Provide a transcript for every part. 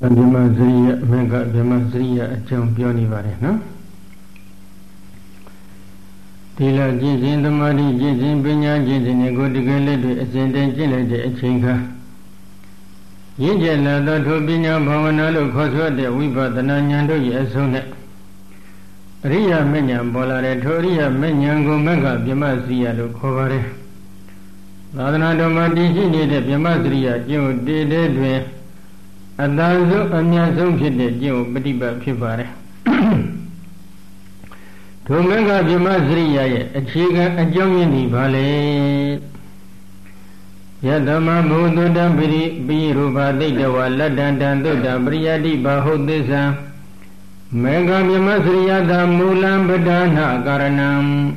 ဗြဟ္မစရိယမကဗြဟ္မစရိယအကြောင်းပြောနေပါတယ်နော်ဒီလိုကျင့်စဉ်သမာဓိကျင့်စဉ်ပညာကျင့်စဉ်တွေကိုတကယ်လက်တွေ့အစဉ်တည်းကျင့်လိုက်တဲ့အချိန်ခါရင့်ကျက်လာသောထိုပညာဘာဝနာလို့ခေါ်ဆိုတဲ့ဝိပဿနာဉာဏ်တို့ရဲ့အဆုံးနဲ့အရိယာမဉ္ဇဉ်ပေါ်လာတဲ့ထိုအရိယာမဉ္ဇဉ်ကိုမကဗြဟ္မစရိယလို့ခေါ်ပါတယ်သာသနာတော်မှာတည်ရှိနေတဲ့ဗြဟ္မစရိယကျင့်တည်တဲ့တွင်အတန်ဆုံးအမြတ်ဆုံးဖြစ်တဲ့ကျင့်ကိုပฏิပတ်ဖြစ်ပါတယ်ထိုမကဗြဟ္မစရိယရဲ့အခြေခံအကြောင်းရင်းဒီပါလေယတမဘုဒ္ဓတံပိရူပသိတဝလတ္တံတံသုတ္တပရိယတိဘာဟုသစ္စာမေဃဗြဟ္မစရိယသာမူလံပဒါနာကာရဏံ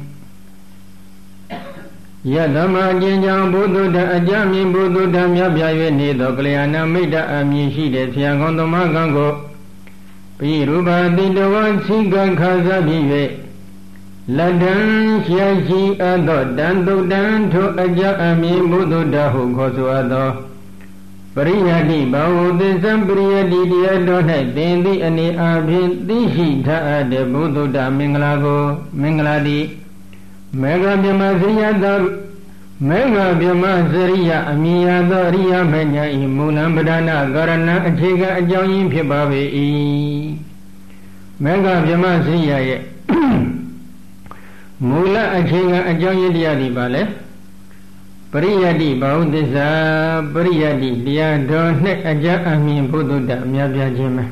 ယတမအကျဉ်းကြောင့်ဘုဒ္ဓတအကြမြင်ဘုဒ္ဓတမြတ်ပြ၍နေသောကလျာဏမိတ်တအမည်ရှိတဲ့ဆရာကောင်းသမဂံကိုပိရူပသိတဝသိကခါစားပြီး၍လတ္တံရှာရှိအပ်သောတန်တုတ်တံထိုအကြအမြင်ဘုဒ္ဓတဟုခေါ်ဆိုအပ်သောပရိယတိဘာဝသစ္စာပရိယတိတရားတော်၌သင်သည်အနေအဖြင့်သိရှိထားအပ်တဲ့ဘုဒ္ဓမင်္ဂလာကိုမင်္ဂလာတိမေဃဗြဟ္မစရိယသောမေဃဗြဟ္မစရိယအမြင်ရသောအရိယမဉ္ဇဉ်၏မူလံပဒါနကာရဏအခြေခံအကြောင်းရင်းဖြစ်ပါပေ၏မေဃဗြဟ္မစရိယရဲ့မူလအခြေခံအကြောင်းရင်းတရားဒီပါလေပရိယတိဘာဟုသစ္စာပရိယတိတရားတော်နှင့်အကြအမြင်ဘုဒ္ဓတအများပြားခြင်းပဲ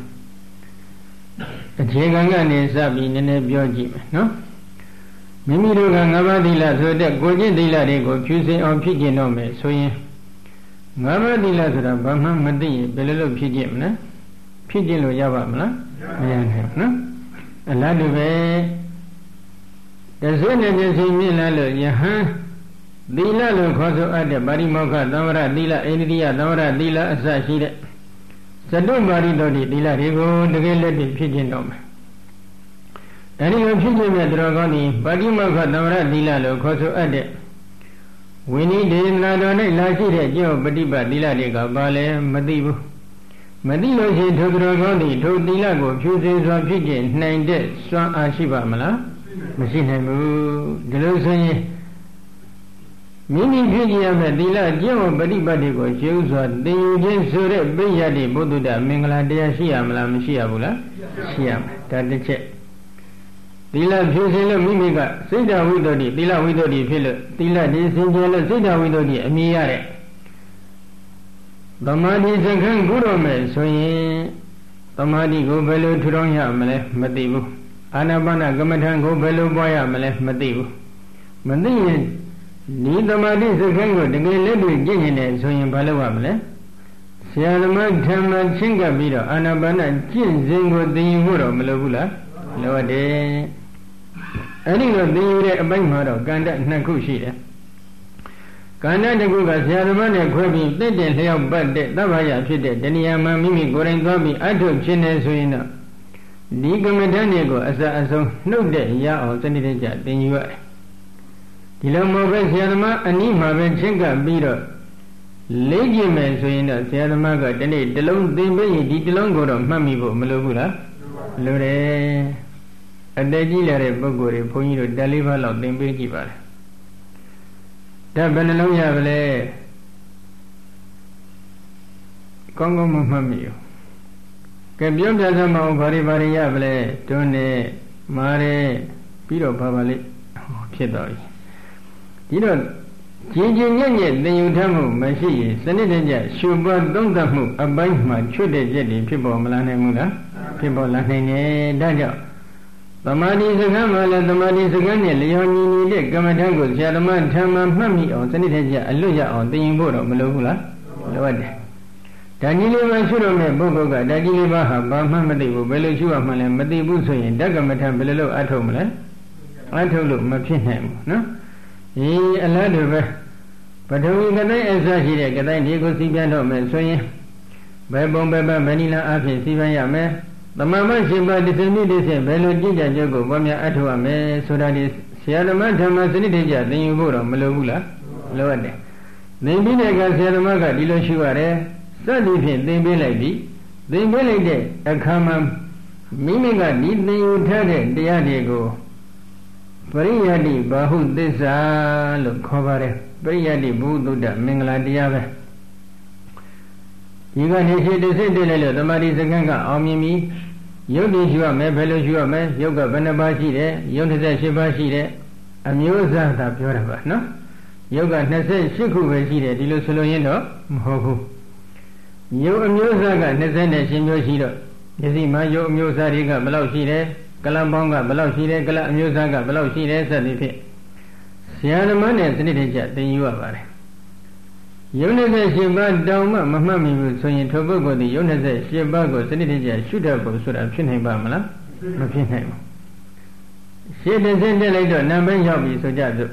အခြေခံကနေစပြီးနည်းနည်းပြောကြည့်မယ်နော်မိမိတို့ကငါးပါးသီလဆိုတဲ့ကိုကျင့်သီလတွေကိုဖြူစင်အောင်ဖြစ်ကျင့်တော့မယ်ဆိုရင်ငါးပါးသီလဆိုတာဘာမှမသိရင်ဘယ်လိုလုပ်ဖြစ်ကျင့်မလဲဖြစ်ကျင့်လို့ရပါမလားမရနိုင်ဘူးနော်အလားတူပဲတဆွေးနဲ့တဆွေးမြင်လာလို့ယဟန်သီလလို့ခေါ်ဆိုအပ်တဲ့ပါရိမောက္ခသံဝရသီလအိန္ဒိယသံဝရသီလအစရှိတဲ့သတုပါရိတောတိသီလတွေကိုတကယ်လက်တွေ့ဖြစ်ကျင့်တော့မယ်အဲဒီလိုဖြစ်ခြင်းနဲ့တော်ကောင်းသည်ပါတိမောက္ခသံဝရသီလလို့ခေါ်ဆိုအပ်တဲ့ဝိနည်းဒေသနာတော်၌လာရှိတဲ့ကြောပฏิပတ်သီလတွေကဘာလဲမသိဘူးမသိလို့ရှိရင်ထိုတော်ကောင်းသည်ထိုသီလကိုဖြူစင်စွာဖြစ်ခြင်းနိုင်တဲ့စွမ်းအားရှိပါမလားမရှိနိုင်ဘူးဒီလိုဆိုရင်မိမိဖြစ်ကြရမယ့်သီလကျင့်ဝတ်ပฏิပတ်တွေကိုရှင်းဥစွာသင်ယူခြင်းဆိုတဲ့ပိယတိဘုဒ္ဓမင်္ဂလာတရားရှိရမလားမရှိရဘူးလားရှိရမယ်ဒါတစ်ချက်သီလဖြူစင်လို့မိမိကစိတ်ဓာဝိတ္တုသီလဝိတ္တုဖြစ်လို့သီလဒီစင်ကြယ်လို့စိတ်ဓာဝိတ္တုအမြင်ရတဲ့သမာဓိစခန်းကုတော်မယ်ဆိုရင်သမာဓိကိုဘယ်လိုထူထောင်ရမလဲမသိဘူးအာနာပါနကမ္မထံကိုဘယ်လိုပွားရမလဲမသိဘူးမသိရင်ဒီသမာဓိစခန်းကိုတကယ်လက်တွေ့ကျင့်ရင်လည်းဆိုရင်ဘာလုပ်ရမလဲဆရာသမားထံမှာချင်းကပ်ပြီးတော့အာနာပါနကျင့်စဉ်ကိုသင်ယူဖို့တော့မလိုဘူးလားလိုတယ်အဲ့ဒီလိုသင်ယူတဲ့အပိုင်းမှာတော့ကန္တနှစ်ခုရှိတယ်ကန္တတစ်ခုကဆရာသမားနဲ့ခွဲပြီးတင့်တယ်လျောက်ပတ်တဲ့သဗ္ဗယဖြစ်တဲ့တဏှာမှာမိမိကိုယ်တိုင်သွားပြီးအထုဖြစ်နေဆိုရင်တော့ဒီကမ္မဋ္ဌာန်းတွေကိုအစအဆုံးနှုတ်တဲ့ရအောင်စနစ်တကျသင်ယူရတယ်ဒီလိုမဟုတ်ပဲဆရာသမားအနည်းမှာပဲချင်းကပ်ပြီးတော့လေ့ကျင့်မယ်ဆိုရင်တော့ဆရာသမားကဒီနေ့တစ်လုံးသင်ပေးရင်ဒီတစ်လုံးကိုတော့မှတ်မိဖို့မလိုဘူးလားလိုတယ်အတကြီးလာတဲ့ပုဂ္ဂိုလ်တွေဘုန်းကြီးတို့တက်လေးပါးလောက်သင်ပေးကြည့်ပါလေဒါဘယ်နှလုံးရပါလဲကောင်းကောင်းမမှတ်မိဘူးကဲပြောပြစမ်းမအောင်ဘာတွေရပါလဲတွန်းနဲ့မားတယ်ပြီးတော့ဘာပါလိဖြစ်တော့ပြီဒီတော့ကြည်ကြည်ညက်ညက်သင်ယူထမှုမရှိရင်စနစ်တကျရှုပွားသုံးသပ်မှုအပိုင်းမှာချွတ်တဲ့ချက်တွေဖြစ်ပေါ်မလာနိုင်ဘူးလားဖြစ်ပေါ်လာနိုင်တယ်ဒါကြောင့်သမာဓိစကားမှာလည်းသမာဓိစကားနဲ့လျော်ညီနေတဲ့ကမ္မထံကိုဆရာသမားထံမှာမှတ်မိအောင်စနစ်တကျအလွတ်ရအောင်သင်ယူဖို့တော့မလိုဘူးလားလိုတယ်ဓာကြီးလေးပါရှုတော့မဲ့ပုဂ္ဂိုလ်ကဓာကြီးလေးပါဟာဘာမှမသိဘူးဘယ်လိုရှုရမှလဲမသိဘူးဆိုရင်ဓကမ္မထံဘယ်လိုလုပ်အထုတ်မလဲအထုတ်လို့မဖြစ်နိုင်ဘူးနော်ဒီအလားတူပဲပထဝီကတိုင်းအစရှိတဲ့ကတိုင်းဒီကိုစီးပြန်တော့မယ်ဆိုရင်ဘယ်ပုံဘယ်ပမဏိလာအဖြစ်စီးပြန်ရမယ်သမမရှင်ပါတစ်စနစ်တစ်ဆက်ဘယ်လိုကြည့်ကြကြကိုဘာများအထုတ်ရမယ်ဆိုတာဒီဆရာသမားဓမ္မစနစ်တကျသင်ယူဖို့တော့မလိုဘူးလားလိုရတယ်သင်ပြီးတဲ့အခါဆရာသမားကဒီလိုရှုရတယ်စသည်ဖြင့်သင်ပေးလိုက်ပြီသင်ပေးလိုက်တဲ့အခါမှာမိမိကဒီသင်ယူထားတဲ့တရားတွေကိုပရိယတ္တိဘာဟုသစ္စာလို့ခေါ်ပါတယ်ပရိယတ္တိဘုဒ္ဓမင်္ဂလာတရားပဲဒီကနေရှိတစ်စိတ်တည်းလိုက်လို့သမာဓိစကံကအောင်မြင်ပြီယုတ်တိရှိရမယ်ဘယ်လိုရှိရမယ်ယုတ်ကဘယ်နှပါးရှိတယ်ယုတ်28ပါးရှိတယ်အမျိုးအစားသာပြောတာပါနော်ယုတ်က28ခုပဲရှိတယ်ဒီလိုဆိုလို့ရင်တော့မဟုတ်ဘူးယုတ်အမျိုးအစားက28မျိုးရှိတော့မျက်စိမှာယုတ်အမျိုးအစားတွေကဘယ်လောက်ရှိတယ်ကလံပေါင်းကဘယ်လောက်ရှိတယ်ကလအမျိုးအစားကဘယ်လောက်ရှိတယ်စသဖြင့်ဆရာသမားနဲ့စနစ်တကျသင်ယူရပါတယ်ယုတ်28ပါးတောင်မှမမှတ်မိဘူးဆိုရင်ထိုပုဂ္ဂိုလ်ဒီယုတ်28ပါးကိုစနစ်တကျရှုတတ်ဖို့ဆိုတာဖြစ်နိုင်ပါမလားမဖြစ်နိုင်ဘူးရှင်းတဲ့စင်းတက်လိုက်တော့နံပါတ်ရောက်ပြီဆိုကြစို့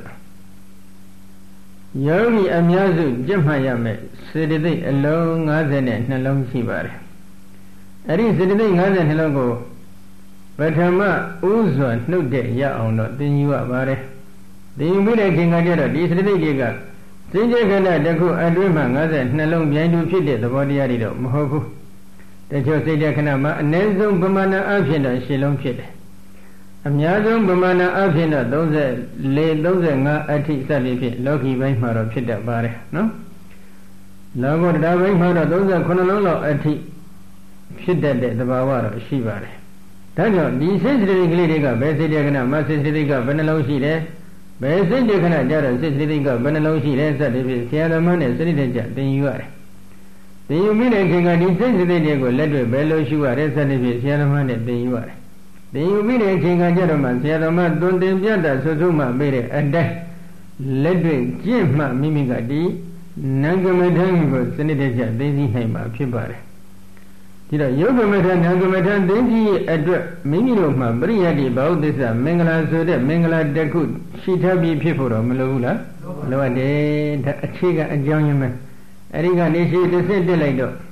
ယောဂီအများစုကြက်မှတ်ရမယ်စေတသိက်အလုံး52လုံးရှိပါတယ်အဲ့ဒီစေတသိက်52လုံးကိုပထမဥစွာနှုတ်တဲ့ရအောင်တော့သင်ယူရပါတယ်သင်ယူပြီးတဲ့ခင်ကကြတော့ဒီစေတသိက်တွေကစင်ကြယ်ခဏတစ်ခုအတွင်းမှာ52လုံးပြိုင်တူဖြစ်တဲ့သဘောတရားတွေတော့မဟုတ်ဘူးတချို့စိတ်တဲ့ခဏမှာအနည်းဆုံးပမာဏအဖြစ်တော့10လုံးဖြစ်တယ်အများဆုံးပမာဏအဖြစ်တော့34 35အထိစသည်ဖြင့်လောကီဘိုင်းမှာတော့ဖြစ်တတ်ပါတယ်နော်လောကုတ္တရာဘိုင်းမှာတော့39လုံးလောက်အထိဖြစ်တတ်တဲ့သဘာဝတော့ရှိပါတယ်ဒါကြောင့်ဒီစိတ်စိတ္တိကလေးတွေကဘယ်စိတ်တဲ့ခဏမှာစိတ်စိတ္တိကဘယ်နှလုံးရှိတယ်ဘယ်စိတ်တဲ့ခဏကြတော့စိတ်စိတ္တိကဘယ်နှလုံးရှိတယ်စသည်ဖြင့်ဆရာသမားနဲ့စနစ်တကျသင်ယူရတယ်သင်ယူမိတဲ့ခင်ကဒီစိတ်စိတ္တိတွေကိုလက်တွေ့ဘယ်လိုရှုရတယ်စသည်ဖြင့်ဆရာသမားနဲ့သင်ယူရတယ်သင်ယူပြီးတဲ့အချိန်ကကြတော့မှဆရာတော်မသွန်သင်ပြတာဆွဆုမှပေးတဲ့အတိုင်းလက်တွေ့ကျင့်မှမိမိကဒီနံကမထံကိုစနစ်တကျသိသိနိုင်မှာဖြစ်ပါတယ်ဒီတော့ယုတ်ကမထံနံကမထံသိသိအတွက်မိမိတို့မှပရိယတ္တိဘာဝသစ္စာမင်္ဂလာဆိုတဲ့မင်္ဂလာတစ်ခုရှိထားပြီးဖြစ်ဖို့တော့မလိုဘူးလားလိုအပ်တယ်ဒါအခြေခံအကြောင်းရင်းပဲအဲဒီကနေရှိတစ်စစ်တက်လိုက်တော့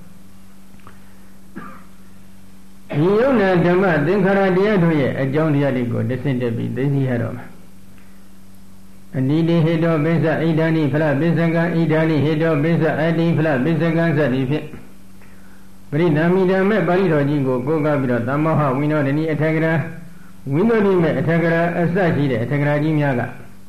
ဒီယုံနာဓမ္မသင်္ခါရတရားတို့ရဲ့အကြောင်းတရားတွေကိုတဆင့်တက်ပြီးသိသိရတော့မှာအနိတိဟေတောပိစ္ဆဣဒာနိဖလပိစ္ဆကံဣဒာနိဟေတောပိစ္ဆအတိဖလပိစ္ဆကံစသည်ဖြင့်ပရိနာမိဓမ္မေပါဠိတော်ကြီးကိုကိုးကားပြီးတော့သမ္မောဟဝိနောဒနိအထက်ကရာဝိနောဒိမေအထက်ကရာအစရှိတဲ့အထက်ကရာကြီးများ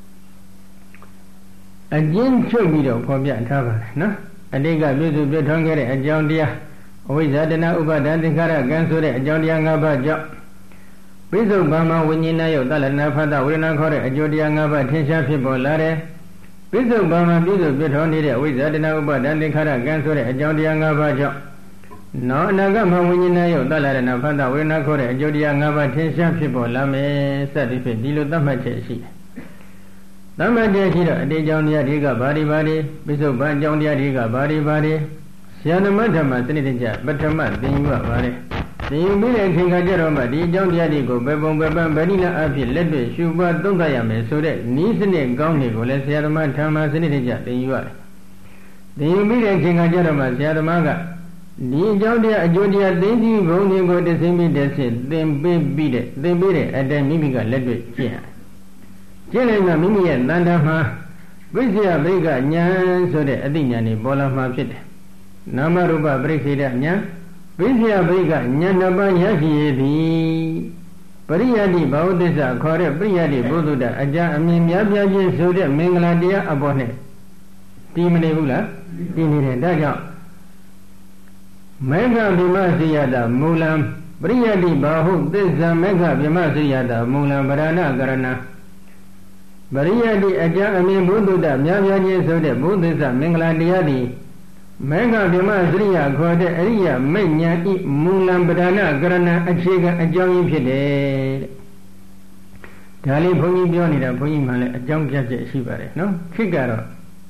ကအကျဉ်းချုပ်ပြီးတော့ဖော်ပြထားပါတယ်နော်အတိတ်ကပြည့်စုံပြည့်ထွန်းခဲ့တဲ့အကြောင်းတရားအဝိဇ္ဇာတဏဥပါဒံသင်္ခါရကံဆိုတဲ့အကြောင်းတရား၅ပါးကြောင့်ပိဿုဗ္ဗမဝိညာဏယုတ်တလနာဖတ်တဝေဒနာခေါ်တဲ့အကျိုးတရား၅ပါးထင်ရှားဖြစ်ပေါ်လာတယ်ပိဿုဗ္ဗမပြည့်စုံပြည့်ထွန်းနေတဲ့အဝိဇ္ဇာတဏဥပါဒံသင်္ခါရကံဆိုတဲ့အကြောင်းတရား၅ပါးကြောင့်နောအနာဂမဝိညာဏယုတ်တလနာဖတ်တဝေဒနာခေါ်တဲ့အကျိုးတရား၅ပါးထင်ရှားဖြစ်ပေါ်လာမယ်စသည်ဖြင့်ဒီလိုသတ်မှတ်ချက်ရှိတယ်သတ်မှတ်ချက်ရှိတော့အတေကြောင့်တရားတွေကဘာတွေဘာတွေပိဿုဗ္ဗအကြောင်းတရားတွေကဘာတွေဘာတွေဆရာဓမ္မဓမ္မစနစ်တကျပထမသင်ယူရပါတယ်သင်ယူပြီးတဲ့အချိန်ခါကျတော့မှဒီအကြောင်းတရားတွေကိုဘယ်ပုံဘယ်ပန်းဗဏိနာအဖြစ်လက်တွေ့ရှုပွားသုံးသပ်ရမယ်ဆိုတဲ့နည်းစနစ်ကောင်းတွေကိုလည်းဆရာဓမ္မဓမ္မစနစ်တကျသင်ယူရတယ်သင်ယူပြီးတဲ့အချိန်ခါကျတော့မှဆရာဓမ္မကဒီအကြောင်းတရားအကျိုးတရားသိသိဘုံတွေကိုတသိပြီးတစ်ဆင့်သင်ပေးပြီးတဲ့အတိုင်းမိမိကလက်တွေ့ကျင့်ရတယ်ကျင့်လိုက်မှမိမိရဲ့တဏ္ဍာမှာဝိဇ္ဇာဘိကဉာဏ်ဆိုတဲ့အသိဉာဏ်တွေပေါ်လာမှဖြစ်တယ်နာမရူပပရိစ္ဆေဒဉာဏ်ဝိဇ္ဇာဘိကဉာဏ်နှစ်ပါးရရှိရသည်ပရိယတ္တိဘာဝသစ္စာခေါ်တဲ့ပရိယတ္တိဘုဒ္ဓအကြံအမြင်များပြားခြင်းဆိုတဲ့မင်္ဂလာတရားအပေါ်နဲ့တည်မနေဘူးလားတည်နေတယ်ဒါကြောင့်မေဃဗိမစိယတာမူလံပရိယတ္တိဘာဟုသစ္စာမေဃဗိမစိယတာမူလံဗရဏကရဏပရိယတ္တိအကြံအမြင်ဘုဒ္ဓများပြားခြင်းဆိုတဲ့ဘုဒ္ဓသစ္စာမင်္ဂလာတရားသည်မေဃဗိမစရိယခေါ်တဲ့အရိယမိတ်ညာဤမူလံပဒနာကရဏအခြေခံအကြောင်းရင်းဖြစ်တယ်တဲ့ဒါလေးဘုန်းကြီးပြောနေတာဘုန်းကြီးမှလည်းအကြောင်းပြချက်ရှိပါတယ်နော်ခေတ်ကတော့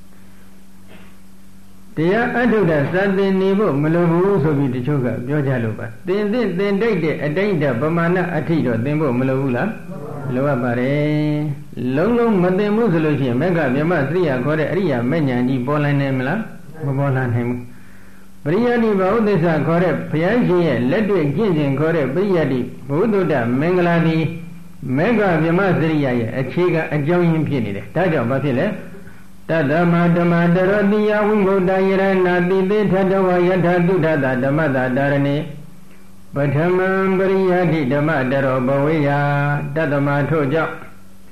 တရားအထုဒ္ဒစသင်နေဖို့မလိုဘူးဆိုပြီးတချို့ကပြောကြလို့ပါသင်တိုက်တဲ့အတိုင်းတပမာဏအထိတော့သင်ဖို့မလိုဘူးလားလိုအပ်ပါတယ်လုံးလုံးမသင်ဘူးဆိုလို့ရှိရင်မေဃဗိမစရိယခေါ်တဲ့အရိယမိတ်ညာကြီးပေါ်လာနိုင်မလားမပေါ်လာနိုင်ဘူးပရိယတ္တိဘာဝသစ္စာခေါ်တဲ့ဘုရားရှင်ရဲ့လက်တွေ့ကျင့်စဉ်ခေါ်တဲ့ပရိယတ္တိဘုဒ္ဓမင်္ဂလာတိမေဃဗိမစရိယရဲ့အခြေခံအကြောင်းရင်းဖြစ်နေတယ်ဒါကြောင့်ဘာဖြစ်လဲပတတမဓမ္မတရောတိယဝိမု tta ယရဏတိသေထတဝယထသုဒ္ဓတဓမ္မတတာရဏိပထမံပရိယတိဓမ္မတရောဘဝေယတတမထို့ကြောင့်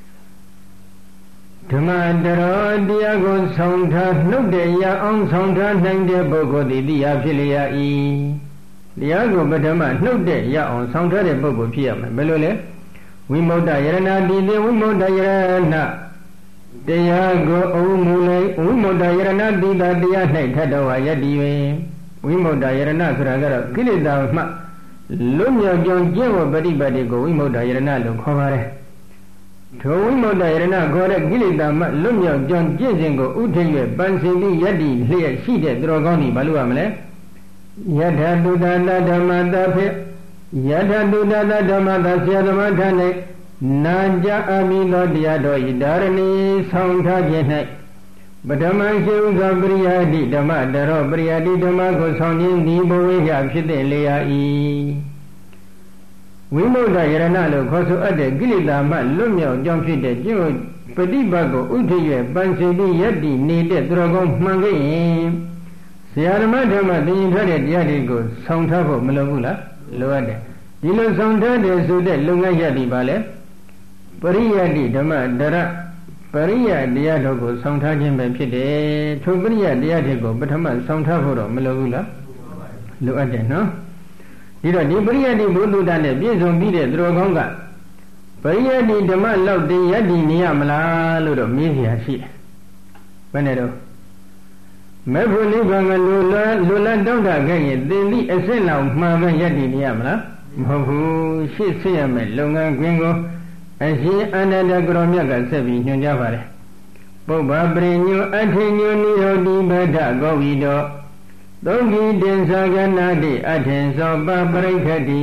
ဓမ္မတရောတရားကိုဆောင်ထားနှုတ်တဲ့ရအောင်ဆောင်ထားနိုင်တဲ့ပုဂ္ဂိုလ်သည်တရားဖြစ်လျက်၏တရားကိုပထမနှုတ်တဲ့ရအောင်ဆောင်ထားတဲ့ပုဂ္ဂိုလ်ဖြစ်ရမယ်ဘယ်လိုလဲဝိမု tta ယရဏတိသေဝိမု tta ယရဏတရားကိုအုံမူလိုက်ဝိမု tta ယရဏတိတာတရား၌ထတဝယတ္တိ၍ဝိမု tta ယရဏဆိုတာကတော့ကိလေသာမှလွတ်မြောက်ကြောင်းကျင့်ဝတ်ပฏิပတ်တွေကိုဝိမု tta ယရဏလို့ခေါ်ပါတယ်ထိုဝိမု tta ယရဏခေါ်တဲ့ကိလေသာမှလွတ်မြောက်ကြောင်းကျင့်စဉ်ကိုဥထိပ်၍ပန်းစင်ပြီးယတ္တိလျက်ရှိတဲ့သူတော်ကောင်းဒီဘာလို့ရမလဲယထာတုတ္တဓမ္မတာဖြင့်ယထာတုတ္တဓမ္မတာဆရာသမားထံ၌နာကြအမိသောတရားတော်ဤဒါရဏီဆောင်ထားခြင်း၌ပထမရှိဥသောပရိယာတိဓမ္မတရောပရိယာတိဓမ္မကိုဆောင်ခြင်းဒီဘဝေယဖြစ်တဲ့လေယာ၏ဝိမု tta ယရဏလို့ခေါ်ဆိုအပ်တဲ့ကိလေသာမှလွတ်မြောက်ကြောင်းဖြစ်တဲ့ကျင့်ပฏิပတ်ကိုဥထိပ်၍ပန်းစင်ပြီးယတ္တိနေတဲ့သူတော်ကောင်းမှန်ခဲ့ရင်ဆရာဓမ္မသင်ရင်ထွက်တဲ့တရားတွေကိုဆောင်ထားဖို့မလိုဘူးလားလိုအပ်တယ်ဒီလိုဆောင်ထားတဲ့ဆိုတဲ့လုပ်ငန်းရပ်ဒီပါလေပရိယတ္တိဓမ္မတရပရိယတရားတော်ကိုဆောင်ထားခြင်းပဲဖြစ်တယ်ထိုပရိယတရားတွေကိုပထမဆောင်ထားဖို့တော့မလိုဘူးလားလိုအပ်တယ်နော်ဒီတော့ဒီပရိယတ္တိဘုဒ္ဓတာနဲ့ပြည့်စုံပြီးတဲ့သူတော်ကောင်းကပရိယတ္တိဓမ္မလောက်တည်ယတ္တိနေရမလားလို့တော့မေးเสียရှိတယ်ဘယ်နဲ့တော့မေဖို့နိဗ္ဗာန်ကလိုလားတောင်းတခဲ့ရင်သင်သည့်အစစ်လောက်မှန်ပဲယတ္တိနေရမလားမဟုတ်ဘူးရှေ့ဆက်ရမယ်လုပ်ငန်းခွင်ကိုအရှင်အနန္တကရောမြတ်ကဆက်ပြီးညွှန်ကြားပါတယ်ပုဗ္ဗပရိညုအထိညုနိရောဓိဗဒ္ဓဂောဝိတောသုံးကိတင်္စကနာတိအထင်သောပပရိခတိ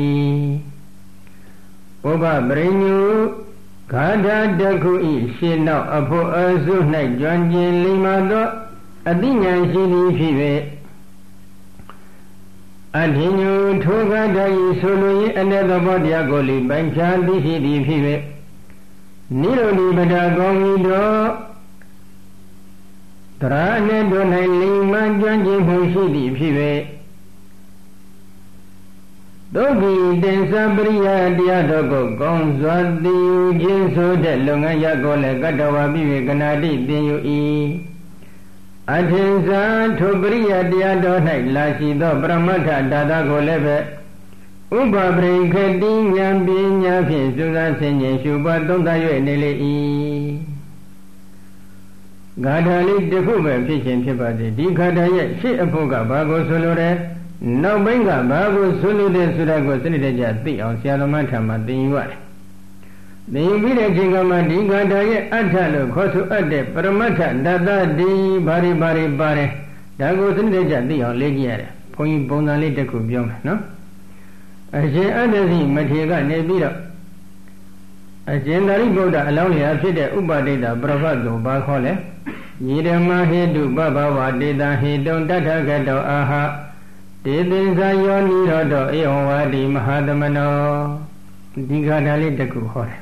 ပုဗ္ဗပရိညုဂါထာတခုဤရှင်းနောက်အဖို့အစု၌ကြွကျင်လိမ္မာသောအသိဉာဏ်ရှိသည်ဖြစ်၍အထင်ညုထိုဂါထာဤဆိုလိုရင်အ내သဘောတရားကိုလိပိုင်ခြားသိရှိသည်ဖြစ်၍နိရောဓိပဒကောင်းဤတော်တရာနဲ့တို့၌လိမ္မာကြွကျင်မှုရှိသည်ဖြစ်၍ဒုက္ခိတင်္စပရိယတရားတော်ကိုကောင်းစွာသိယူခြင်းဆိုတဲ့လုပ်ငန်းရပ်ကိုလည်းကတ္တဝါပြီး၍ကနာတိသင်ယူ၏အထင်စာထိုပရိယတရားတော်၌လာရှိသောပရမတ္ထဒါသကိုလည်းပဲဥပပရိခတိဉာဏ်ပညာဖြင့်စုစားဆင်ခြင်ရှုပွားသုံးသပ်၍နေလေ၏ဂါထာလေးတစ်ခုပဲဖြစ်ခြင်းဖြစ်ပါစေဒီဂါထာရဲ့ရှေ့အဖို့ကဘာကိုဆိုလိုတယ်နောက်ပိုင်းကဘာကိုဆိုလိုတယ်ဆိုတာကိုစနစ်တကျသိအောင်ဆရာသမားထံမှာသင်ယူရတယ်သင်ယူပြီးတဲ့အချိန်ကမှဒီဂါထာရဲ့အဋ္ဌလို့ခေါ်ဆိုအပ်တဲ့ပရမတ္ထဓာတတိဘာတွေပါတယ်ဒါကိုစနစ်တကျသိအောင်လေ့ကျင့်ရတယ်ဘုန်းကြီးပုံစံလေးတစ်ခုပြောမယ်နော်အရှင်အတ္တစီမထေကနေပြီးတော့အရှင်သာရိပုတ္တအလောင်းလျာဖြစ်တဲ့ဥပဒိတပရပတ်ကိုဘာခေါ်လဲယေဓမ္မဟေတုပဘဝဒေတာဟေတုံတထဂတောအာဟဒေသင်္ဇာယောနိရောဓဧဝဝါဒီမဟာသမနောဒီဂါထာလေးတစ်ခုဟောတယ်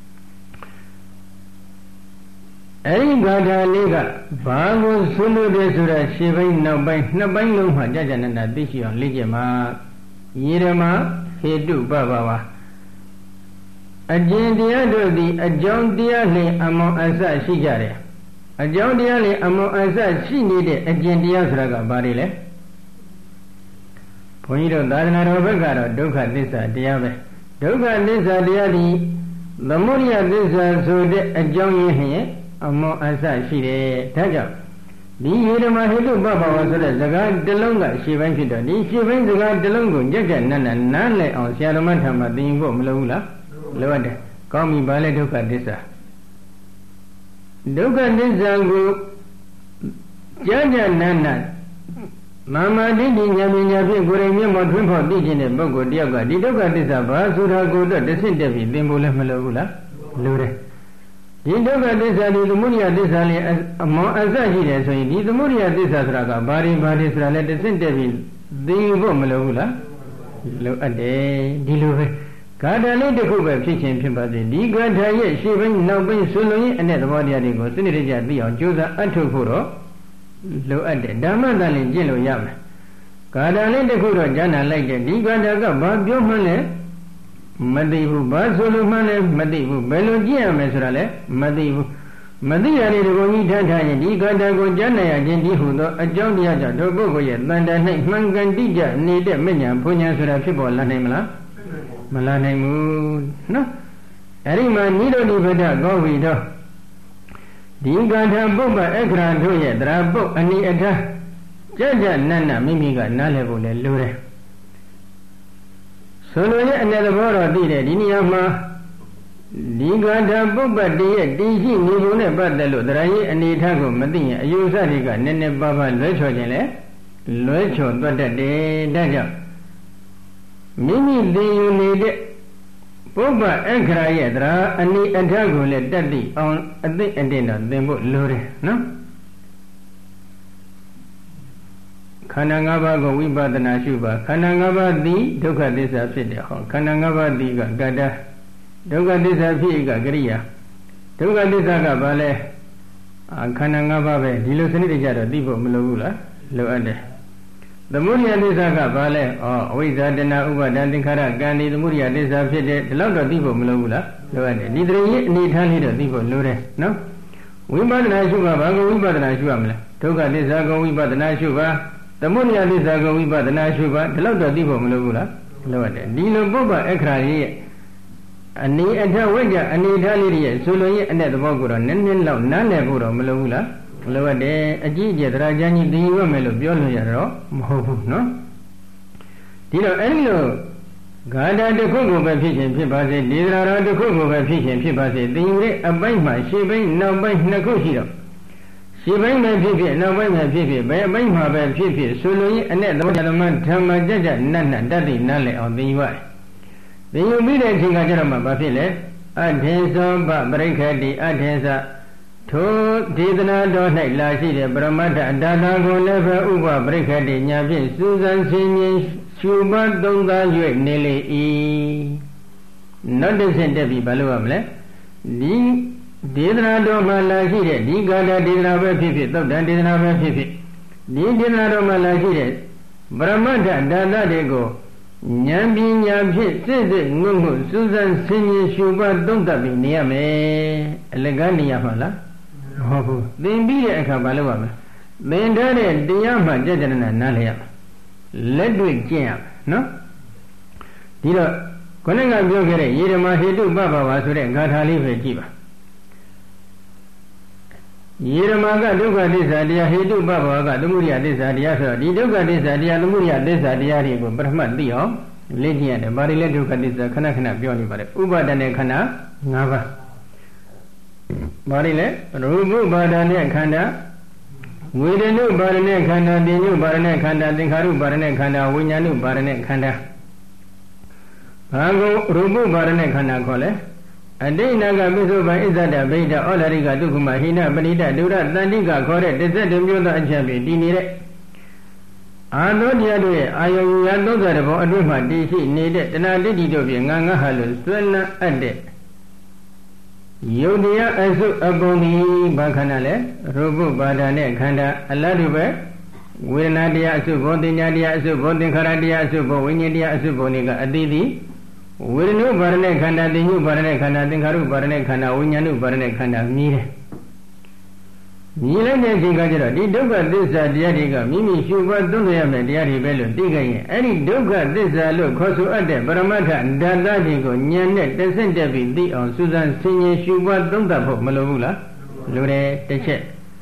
အဲဒီဂါထာလေးကဘာကိုဆွလို့တဲ့ဆိုတော့ရှေ့ပိုင်းနောက်ပိုင်းနှစ်ပိုင်းလုံးမှာကြာကြာနာနာသိရှိအောင်လေ့ကျင့်မှာယေဓမ္မဟေတုပဘဝအကျင့်တရားတို့သည်အကြောင်းတရားလျင်အမောအစရှိကြတယ်အကြောင်းတရားလျင်အမောအစရှိနေတဲ့အကျင့်တရားဆိုတာကဘာတွေလဲဘုန်းကြီးတို့သာသနာတော်ဘက်ကတော့ဒုက္ခသစ္စာတရားပဲဒုက္ခသစ္စာတရားသည်သမုဒယသစ္စာဆိုတဲ့အကြောင်းရင်းဟင်အမောအစရှိတယ်ဒါကြောင့်ဒီယေဓမ္မဟိတုပဘဝဆိုတဲ့စကားတစ်လုံးကရှေ့ပိုင်းဖြစ်တော့ဒီရှေ့ပိုင်းစကားတစ်လုံးကိုကြက်ကြက်နက်နက်နားလည်အောင်ဆရာတော်မထံမှာသင်ယူဖို့မလိုဘူးလားလိုအပ်တယ်ကောင်းပြီဗာလဲဒုက္ခသစ္စာဒုက္ခသစ္စာကိုကြက်ကြက်နက်နက်မာမတိတိညာပညာဖြင့်ကိုယ်ရင်မျက်မှောက်ထွန်းဖော်သိခြင်းတဲ့ပုဂ္ဂိုလ်တယောက်ကဒီဒုက္ခသစ္စာဘာဆိုတာကိုတော့တစ်ဆင့်တက်ပြီးသင်ဖို့လည်းမလိုဘူးလားလိုတယ်ဒီဒုက္ခသစ္စာဒီသမုဒယသစ္စာလေးအမောအစရှိတယ်ဆိုရင်ဒီသမုဒယသစ္စာဆိုတာကဘာတွေဆိုတာလဲတစ်ဆင့်တက်ပြီးသိဖို့မလိုဘူးလားလိုအပ်တယ်ဒီလိုပဲဂထာလေးတစ်ခုပဲဖြစ်ခြင်းဖြစ်ပါစေဒီဂါထာရဲ့ရှေ့ပိုင်းနောက်ပိုင်းဆွလုံးရင်အနဲ့သဘောတရားတွေကိုစနစ်တကျသိအောင်ကြိုးစားအထုတ်ဖို့တော့လိုအပ်တယ်ဓမ္မတန်လည်းကျင့်လို့ရမယ်ဂါထာလေးတစ်ခုတော့ဉာဏ်နာလိုက်တယ်ဒီဂါထာကဘာပြောမှလဲမသိဘူးဘာဆိုလို့မှလည်းမသိဘူးဘယ်လိုကြည့်ရမယ်ဆိုတာလည်းမသိဘူးမသိရတဲ့ဒီဘုံကြီးထားထားရင်ဒီဂါထာကိုကြားနိုင်ရခြင်းဒီဟုသောအကြောင်းတရားကြောင့်တို့ပုဂ္ဂိုလ်ရဲ့တန်တန်၌မှန်ကန်တိကျနေတဲ့မဉ္ဇဉ်ဘုံညာဆိုတာဖြစ်ပေါ်လာနိုင်မလားမလာနိုင်ဘူးနော်အဲ့ဒီမှာနိရောဓိပဒကောဝိတော်ဒီဂါထာပုပ္ပအခရာတို့ရဲ့တရားပုတ်အနိအထာကြကြနတ်နမိမိကနားလည်ဖို့လည်းလိုတယ်ဆိုလိုရဲ့အနေသဘောတော့သိတယ်ဒီနေရာမှာဒီဂါထာပုပ္ပတရဲ့တည်ရှိနေပုံနဲ့ပတ်သက်လို့တရားရေးအနေထားကိုမသိရင်အယူဆတွေကနည်းနည်းပါးပါးလွဲချော်ခြင်းလဲလွဲချော်သွတ်တတ်တယ်ဒါကြောင့်မိမိသိယူနေတဲ့ပုပ္ပအခရာရဲ့တရားအနိအထာကိုလည်းတတ်သိအောင်အသိအတင်တော့သင်ဖို့လိုတယ်နော်ခန္ဓာ၅ပါးကိုဝိပဿနာရှုပါခန္ဓာ၅ပါးသည်ဒုက္ခသစ္စာဖြစ်တယ်ဟောခန္ဓာ၅ပါးသည်ကကတ္တဒုက္ခသစ္စာဖြစ်ကကရိယာဒုက္ခသစ္စာကဘာလဲခန္ဓာ၅ပါးပဲဒီလိုစနစ်တကျတော့သိဖို့မလိုဘူးလားလိုအပ်တယ်သမုဒိယသစ္စာကဘာလဲအဝိဇ္ဇာတဏှာဥပါဒံသင်္ခါရကံဒီသမုဒိယသစ္စာဖြစ်တယ်ဒီလောက်တော့သိဖို့မလိုဘူးလားလိုအပ်တယ်ဒီတည်းရဲ့အနေထားလေးတော့သိဖို့လိုတယ်နော်ဝိပဿနာရှုပါဘာကိုဝိပဿနာရှုရမလဲဒုက္ခသစ္စာကိုဝိပဿနာရှုပါသမုဒိယသစ္စာကိုဝိပဿနာရှုပါဒီလောက်တော့သိဖို့မလိုဘူးလားလိုအပ်တယ်ဒီလိုပုပ္ပအခရာရဲ့အနေအထဝိကြအနေထားလေးရဲ့ဆိုလိုရဲ့အနဲ့သဘောကိုတော့နည်းနည်းလောက်နားလည်ဖို့တော့မလိုဘူးလားလိုအပ်တယ်အကြည့်အကျတရားချမ်းကြီးသိရမယ်လို့ပြောလို့ရတော့မဟုတ်ဘူးနော်ဒီတော့အဲ့ဒီလိုဂါထာတစ်ခုကိုပဲဖြစ်ခြင်းဖြစ်ပါစေဒေသနာတော်တစ်ခုကိုပဲဖြစ်ခြင်းဖြစ်ပါစေသိယူတဲ့အပိုင်းမှာရှေ့ပိုင်းနောက်ပိုင်းနှစ်ခုရှိတော့ရှေ့ပိုင်းပဲဖြစ်ဖြစ်နောက်ပိုင်းပဲဖြစ်ဖြစ်ဘယ်အပိုင်းမှာပဲဖြစ်ဖြစ်ဆိုလိုရင်အနဲ့သဘောဓမ္မဓမ္မကြကြနတ်နတ်တတ်သိနားလည်အောင်သိယူရတယ်သိယူပြီးတဲ့အချိန်ကကျတော့မှဘာဖြစ်လဲအထင်သောပပရိက္ခတိအထင်သထိုဒေသနာတော်၌လာရှိတဲ့ပရမတ္ထအတ္တကိုလည်းပဲဥပပရိက္ခတိညာဖြင့်စူးစမ်းဆင်ခြင်ရှုမှတ်သုံးသပ်၍နေလေ၏နောက်တစ်ဆင့်တက်ပြီးဘာလို့ရမလဲဒီဒေသနာတော်မှာလာရှိတဲ့ဒီဂါထာဒေသနာပဲဖြစ်ဖြစ်သုတ်တန်ဒေသနာပဲဖြစ်ဖြစ်ဒီဒေသနာတော်မှာလာရှိတဲ့ပရမတ္ထဓာတ်တွေကိုဉာဏ်ပညာဖြင့်စစ်စစ်ငုံငုံစူးစမ်းဆင်ခြင်ရှုမှတ်သုံးသပ်ပြီးနေရမယ်အလကားနေရမှာလားမဟုတ်ဘူးသင်ပြီးတဲ့အခါဘာလုပ်ရမလဲသင်ထားတဲ့တရားမှကြကြနနာနားလည်ရမယ်လက်တွေ့ကျင့်ရမယ်နော်ဒီတော့ခொနကပြောခဲ့တဲ့ယေရမဟေတုပပဝါဆိုတဲ့ဂါထာလေးပဲကြည့်ပါယေရမကဒုက္ခသစ္စာတရားဟေတုပပဝါကသမုဒိယသစ္စာတရားဆိုတော့ဒီဒုက္ခသစ္စာတရားသမုဒိယသစ္စာတရားတွေကိုပထမသိအောင်လေ့ကျင့်ရတယ်ဘာတွေလဲဒုက္ခသစ္စာခဏခဏပြောနေပါတယ်ဥပါဒနဲ့ခန္ဓာ၅ပါးဘာတွေလဲရူပပါဒနဲ့ခန္ဓာဝေဒနုပါဒနဲ့ခန္ဓာသင်ညုပါဒနဲ့ခန္ဓာသင်္ခါရုပါဒနဲ့ခန္ဓာဝိညာဏုပါဒနဲ့ခန္ဓာဘာကိုရူပပါဒနဲ့ခန္ဓာခေါ်လဲအတိဏကပိစုပန်ဣဇဒဗိဒဩလာရိကဒုက္ခမဟိနပဏိတဒုရတန္တိကခေါ်တဲ့12မျိုးသောအချက်ဖြင့်တည်နေတဲ့အာသောတရားတို့ရဲ့အာယုံရ30ဘောအတွင်းမှာတည်ရှိနေတဲ့တဏှာတိတိတို့ဖြင့်ငါဟာလို့ဆွဲလန်းအပ်တဲ့ယုတ်တရားအစုအပုံဒီဘာခန္ဓာလဲရူပပါဒနဲ့ခန္ဓာအလားတူပဲဝေဒနာတရားအစုဘောတင်ညာတရားအစုဘောသင်္ခါရတရားအစုဘောဝိညာဉ်တရားအစုဘောတွေကအတိတိဝေဒနုပါဒနဲ့ခန္ဓာသင်ညုပါဒနဲ့ခန္ဓာသင်္ခါရုပါဒနဲ့ခန္ဓာဝိညာဏုပါဒနဲ့ခန္ဓာမြည်တယ်မြည်လိုက်တဲ့အချိန်ကကျတော့ဒီဒုက္ခသစ္စာတရားတွေကမိမိရှုပွားသုံးရမယ့်တရားတွေပဲလို့သိကြရင်အဲ့ဒီဒုက္ခသစ္စာလို့ခေါ်ဆိုအပ်တဲ့ပရမတ္ထဓာတ်တွေကိုဉာဏ်နဲ့တဆင့်တက်ပြီးသိအောင်စူးစမ်းဆင်ခြင်ရှုပွားသုံးသပ်ဖို့မလိုဘူးလားလိုတယ်တစ်ချက်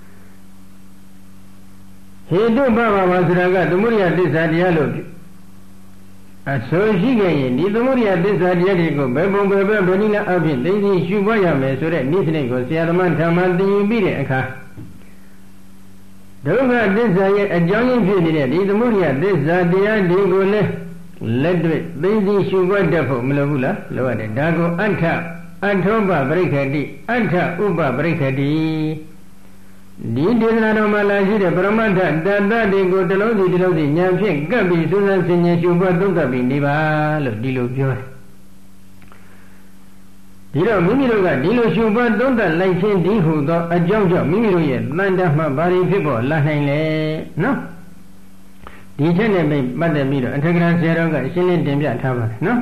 ဟေတုပပဝါဆိုတာကသမုဒိယသစ္စာတရားလို့အဆိုရှိခဲ့ရင်ဒီသမုဒိယသစ္စာတရားတွေကိုဘယ်ပုံပဲဗေဒိလအဖြစ်သိသိရှုပွားရမယ်ဆိုတဲ့နိစ္စနဲ့ကိုဆရာသမားထာမသိယူပြီးတဲ့အခါဒုက္ခသစ္စာရဲ့အကြောင်းရင်းဖြစ်နေတဲ့ဒီသမုဒိယသစ္စာတရားတွေကိုလည်းလက်တွေ့သိသိရှုပွားတတ်ဖို့မလိုဘူးလားလိုရတယ်ဒါကိုအထောပပရိက္ခတိအထဥပပရိက္ခတိဒီဒေသနာတော်မှာလာရှိတဲ့ပရမတ္ထတတ္တတွေကိုတစ်လုံးစီဉာဏ်ဖြင့်ကပ်ပြီးစူးစမ်းဆင်ခြင်ရှုပွားသုံးသပ်ပြီးနေပါလို့ဒီလိုပြောတယ်ဒီတော့မိမိတို့ကဒီလိုရှုပွားသုံးသပ်လိုက်ခြင်းဒီဟုသောအကြောင်းကြောင့်မိမိတို့ရဲ့တန်တမှဘာတွေဖြစ်ပေါ်လာနိုင်လဲနော်ဒီချက်နဲ့ပတ်သက်ပြီးတော့အထက်ကရာဆရာတော်ကရှင်းလင်းတင်ပြထားပါတယ်နော်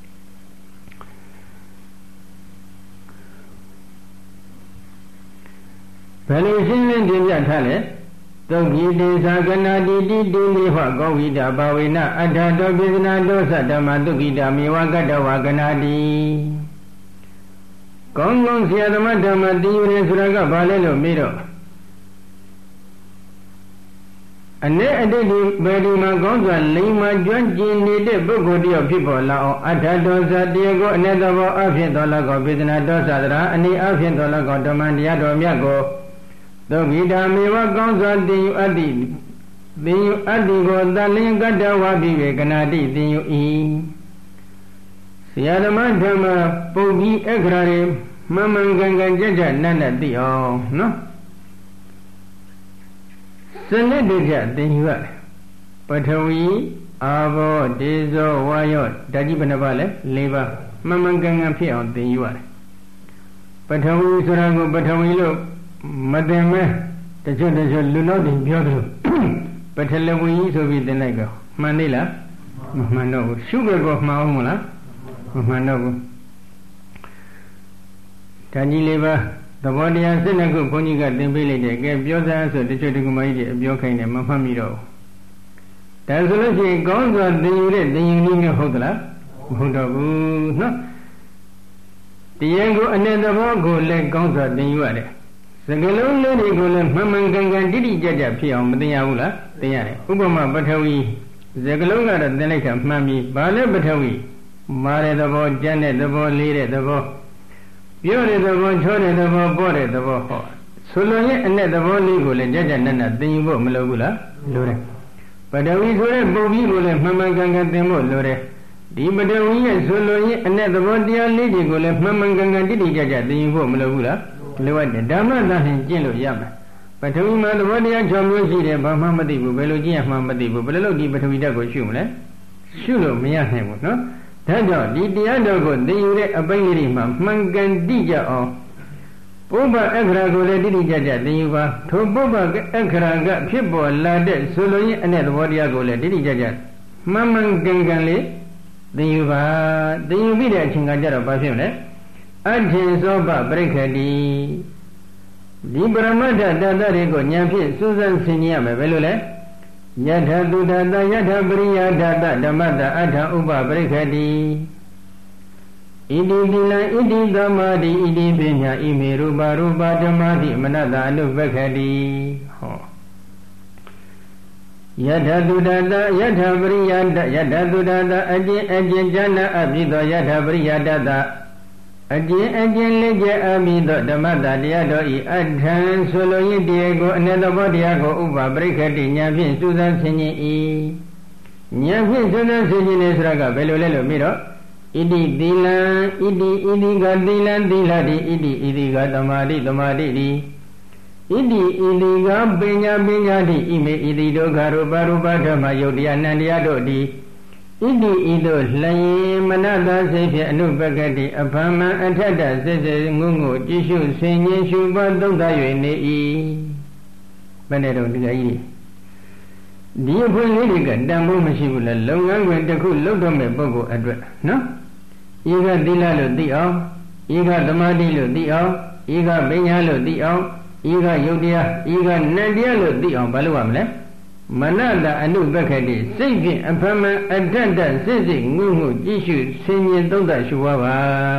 ဘယ်လိုရှင်းလင်းတင်ပြထားလဲသုတ်ဂီတေသာကနာတိတိတိမေဟကောဝိတာဘာဝေနအထာတောပိသနာတောသဓမ္မသုဂိတာမေဝကတ္တဝကနာတိကောင်းကောင်းဆရာသမားဓမ္မတည်ယူတယ်ဆိုတာကဘာလဲလို့မေးတော့အနေအတိတ်ဒီဘယ်ဒီမှာကောင်းစွာလိမ္မာကျွမ်းကျင်နေတဲ့ပုဂ္ဂိုလ်တယောက်ဖြစ်ပေါ်လာအောင်အထာတောသတရားကိုအနေသဘောအဖြစ်တော်လည်းကောပိသနာတောသဒရာအနေအဖြစ်တော်လည်းကောဓမ္မတရားတော်မြတ်ကိုသုဂိတာမေဝကောင်းစွာတည်ယူအပ်သည့်သင်ယူအပ်သည်ကိုတလင်ကတ္တဝါပိဝေကနာတိသင်ယူ၏ဆရာဓမ္မဓမ္မပုဂ္ဂိအခရာတွေမမှန်ကန်ကန်ကြကြနတ်နတ်သိအောင်နော်စနစ်တကျသင်ယူရတယ်ပထဝီအာဘောဒေဇောဝါယောဓာကြီးဘယ်နှပါလဲ၄ပါးမှန်မှန်ကန်ကန်ဖြစ်အောင်သင်ယူရတယ်ပထဝီဆိုတာကိုပထဝီလို့မသိမဲတချို့လူနောက်တင်ပြောတယ်ပထလဝီဆိုပြီးသင်လိုက်တော့မှန်သေးလားမမှန်တော့ဘူးရှုဘက်ကောမှန်အောင်မလားမမှန်တော့ဘူးဓာကြီး၄ပါးသဘောတရား12ခုဘုန်းကြီးကသင်ပေးလိုက်တယ်ကဲပြောစားဆိုတချို့ဒီကမကြီးတွေအပြောခိုင်းတယ်မမှတ်မိတော့ဘူးဒါဆိုလို့ရှိရင်ကောင်းစွာသင်ယူတဲ့သင်ယူနည်းမျိုးဟုတ်သလားမဟုတ်တော့ဘူးနော်တရားကိုအနေသဘောကိုလည်းကောင်းစွာသင်ယူရတယ်စကလုံးလေးတွေကိုလည်းမှန်မှန်ကန်ကန်တိတိကျကျဖြစ်အောင်မသိရဘူးလားသိရတယ်ဥပမာပထဝီစကလုံးကတော့သင်လိုက်တာမှန်ပြီဘာလဲပထဝီမာတဲ့သဘောကျန်းတဲ့သဘောလေးတဲ့သဘောပြောတဲ့သဘောချောတဲ့သဘောပေါ့တဲ့သဘောဟောဆိုလိုရင်အနဲ့သဘောလေးကိုလည်းကြကြနက်နက်သင်ယူဖို့မလိုဘူးလားလိုတယ်ပထဝီဆိုတဲ့ပုံပြီးကိုလည်းမှန်မှန်ကန်ကန်သင်ဖို့လိုတယ်ဒီပထဝီရဲ့ဆိုလိုရင်အနဲ့သဘောတရားလေးတွေကိုလည်းမှန်မှန်ကန်ကန်တိတိကျကျသင်ယူဖို့မလိုဘူးလားလိုအပ်တယ်ဓမ္မသာဟင်ကျင့်လို့ရမယ်ပထဝီမှာသဘောတရား6မျိုးရှိတယ်ဘာမှမသိဘူးဘယ်လိုကျင့်ရမှမသိဘူးဘယ်လိုလုပ်ဒီပထဝီဓာတ်ကိုရှုမလဲရှုလို့မရနိုင်ဘူးနော်ဒါကြောင့်ဒီတရားတော်ကိုသင်ယူတဲ့အပိုင်းလေးတွေမှာမှန်ကန်တိကျအောင်ပုဗ္ဗအခရာကိုလည်းတိတိကျကျသင်ယူပါထိုပုဗ္ဗအခရာကဖြစ်ပေါ်လာတဲ့ဆိုလိုရင်းအနဲ့သဘောတရားကိုလည်းတိတိကျကျမှန်မှန်ကန်ကန်လေးသင်ယူပါသင်ယူပြီးတဲ့အချိန်ကကြတော့ဘာဖြစ်မလဲအထင်သောပပရိက္ခတိဒီပရမတ္ထတတ္တတွေကိုဉာဏ်ဖြင့်စူးစမ်းဆင်ခြင်ရမယ်ဘယ်လိုလဲယထာတုဒ္ဒတယထာပရိယဒတဓမ္မတအထဥပပရိက္ခတိဣတိတိလံဣတိသမာတိဣတိပညာဣမေရူပရူပဓမ္မာတိမနတအနုပက္ခတိဟောယထာတုဒ္ဒတယထာပရိယဒယထာတုဒ္ဒတအကျင့်ဉာဏအပိသောယထာပရိယဒတအကျင့်လက်ကျအမိသောဓမ္မတာတရားတော်ဤအထံဆိုလိုရင်းတရားကိုအနေသဘောတရားကိုဥပပရိက္ခတိဉာဏ်ဖြင့်စူးစမ်းဆင်ခြင်၏ဉာဏ်ဖြင့်စူးစမ်းဆင်ခြင်နေဆိုတာကဘယ်လိုလဲလို့ပြီးတော့ဣတိသီလံဣတိကသီလံသီလတိဣတိကသမာဓိသမာဓိတိဣတိကပညာတိဣမေဣတိဒုက္ခရူပရူပဓမ္မယုတ်တရားနံတရားတို့သည်ဣတိဤသို့လျင်မနတစိတ်ဖြင့်အနုပက္ခတိအဖမံအထက်တစိတ်စိတ်ငုံငုကြည့်ရှုဆင်ញင်ရှုပါသုံးသ၍နေ၏ဘယ်နဲ့တော့ဒီကကြီးဒီအဖွင့်လေးတွေကတန်ဖိုးမရှိဘူးလားလုပ်ငန်းခွင်တစ်ခုလုပ်တော့မဲ့ပုဂ္ဂိုလ်အတွက်နော်ဤကသီလလို့သိအောင်ဤကသမာဓိလို့သိအောင်ဤကပညာလို့သိအောင်ဤကယုတ်တရားဤကနတ်တရားလို့သိအောင်ဘာလို့ရမလဲမနတအနုပက္ခတိစိတ်ဖြင့်အဖမံအတ္တစိတ်စိတ်ငုံငုကြည့်ရှုဆင်ញင်သုံးသရှုပါ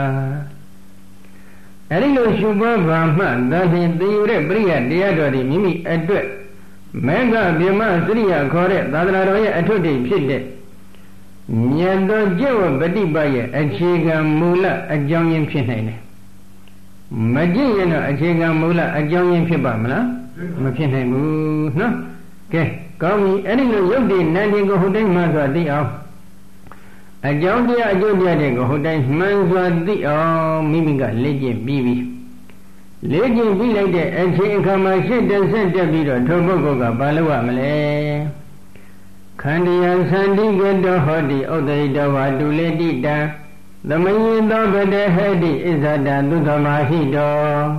အဲဒီလိုရှုပါမှသာဖြင့်သိရတဲ့ပရိယတရားတော်ဒီမိမိအတွက်မေဃဗြဟ္မစရိယခေါ်တဲ့သာသနာတော်ရဲ့အထွတ်ထိပ်ဖြစ်တဲ့မြတ်သောကျင့်ဝတ်ပฏิပတ်ရဲ့အခြေခံမူလအကြောင်းရင်းဖြစ်နိုင်တယ်မကြည့်ရင်တော့အခြေခံမူလအကြောင်းရင်းဖြစ်ပါမလားမဖြစ်နိုင်ဘူးနော်ကဲကောင်းပြီအဲ့ဒီလိုရုပ်တည်နံတင်ကိုဟုတ်တိုင်းမှန်စွာသိအောင်အကြောင်းတရားအကျိုးတရားတွေကိုဟုတ်တိုင်းမှန်စွာသိအောင်မိမိကလေ့ကျင့်ပြီးပြီလေ့ကျင့်ပြီးလိုက်တဲ့အချိန်အခါမှာရှစ်တက်ဆက်တက်ပြီးတော့ထိုပုဂ္ဂိုလ်ကဘာလုပ်ရမလဲခန္ဓယသန္တိကတောဟောတိဥဒ္ဒိတဝါတုလေတိတံသမယိသောဗတေဟတိဣဇဒသုတမဟိတော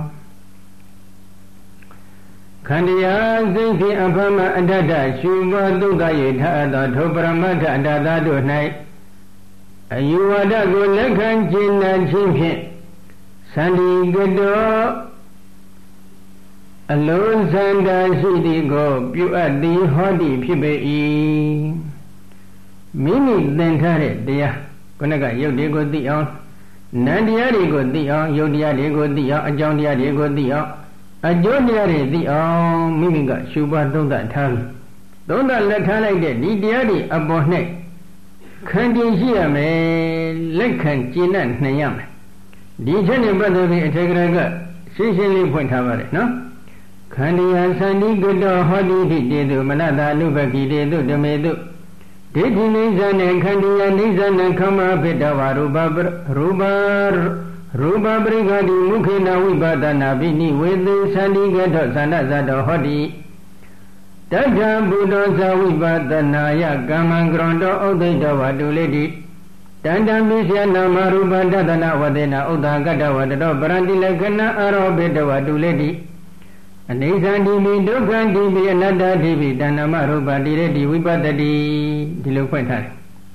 ခန္တီယာစိတ်ဖြင့်အဖမအတ္တရှုသောဒုက္ခယေထသောထိုပရမတ္ထအတ္တတို့၌အယူဝါဒကိုလက်ခံကျင့်တဲ့ခြင်းဖြင့်သန္တိကတောအလုံးစန္ဒာရှိသည်ကိုပြုအပ်သည်ဟောသည်ဖြစ်ပေ၏မိမိသင်ထားတဲ့တရားခုနကယုတ်တွေကိုသိအောင်နံတရားတွေကိုသိအောင်ယုတ်တရားတွေကိုသိအောင်အကြောင်းတရားတွေကိုသိအောင်အကျိုးတရားတွေသိအောင်မိမိကရှုပွားသုံးသပ်ထားပြီးသုံးသပ်လက်ထားလိုက်တဲ့ဒီတရားတွေအပေါ်၌ခံတည်ရှိရမယ်လက်ခံကျင့်နိုင်ရမယ်ဒီချက်နဲ့ပတ်သက်ပြီးအထေကရကရှင်းရှင်းလေးဖွင့်ထားပါတယ်နော်ခန္တီယသန္တိကတောဟောတိတိတေတုမနတာအနုပကိတေတုဓမေတုဒိဋ္ဌိနိစ္စနဲ့ခန္တီယနိစ္စနဲ့ခမဖိတဝရူပပရိက္ခတိမုခေနဝိပဒနာပိနိဝေသေသန္တိကတောသန္တဇတောဟောတိတတ္ထဘုဒ္ဓဇဝိပဒနာယကမ္မံကရွန်တောဥဒိတဝတုလေတိတန္တံပိစေနာမရူပတတနာဝဒေနာဥဒ္ဒကတဝတတောပရန္တိလက္ခဏအာရောပိတဝတုလေတိအနိစ္စတိမိဒုက္ခတိမိအနတ္တတိမိတဏ္ဍမရူပတိရတိဝိပတ္တိဒီလိုဖွင့်ထားတယ်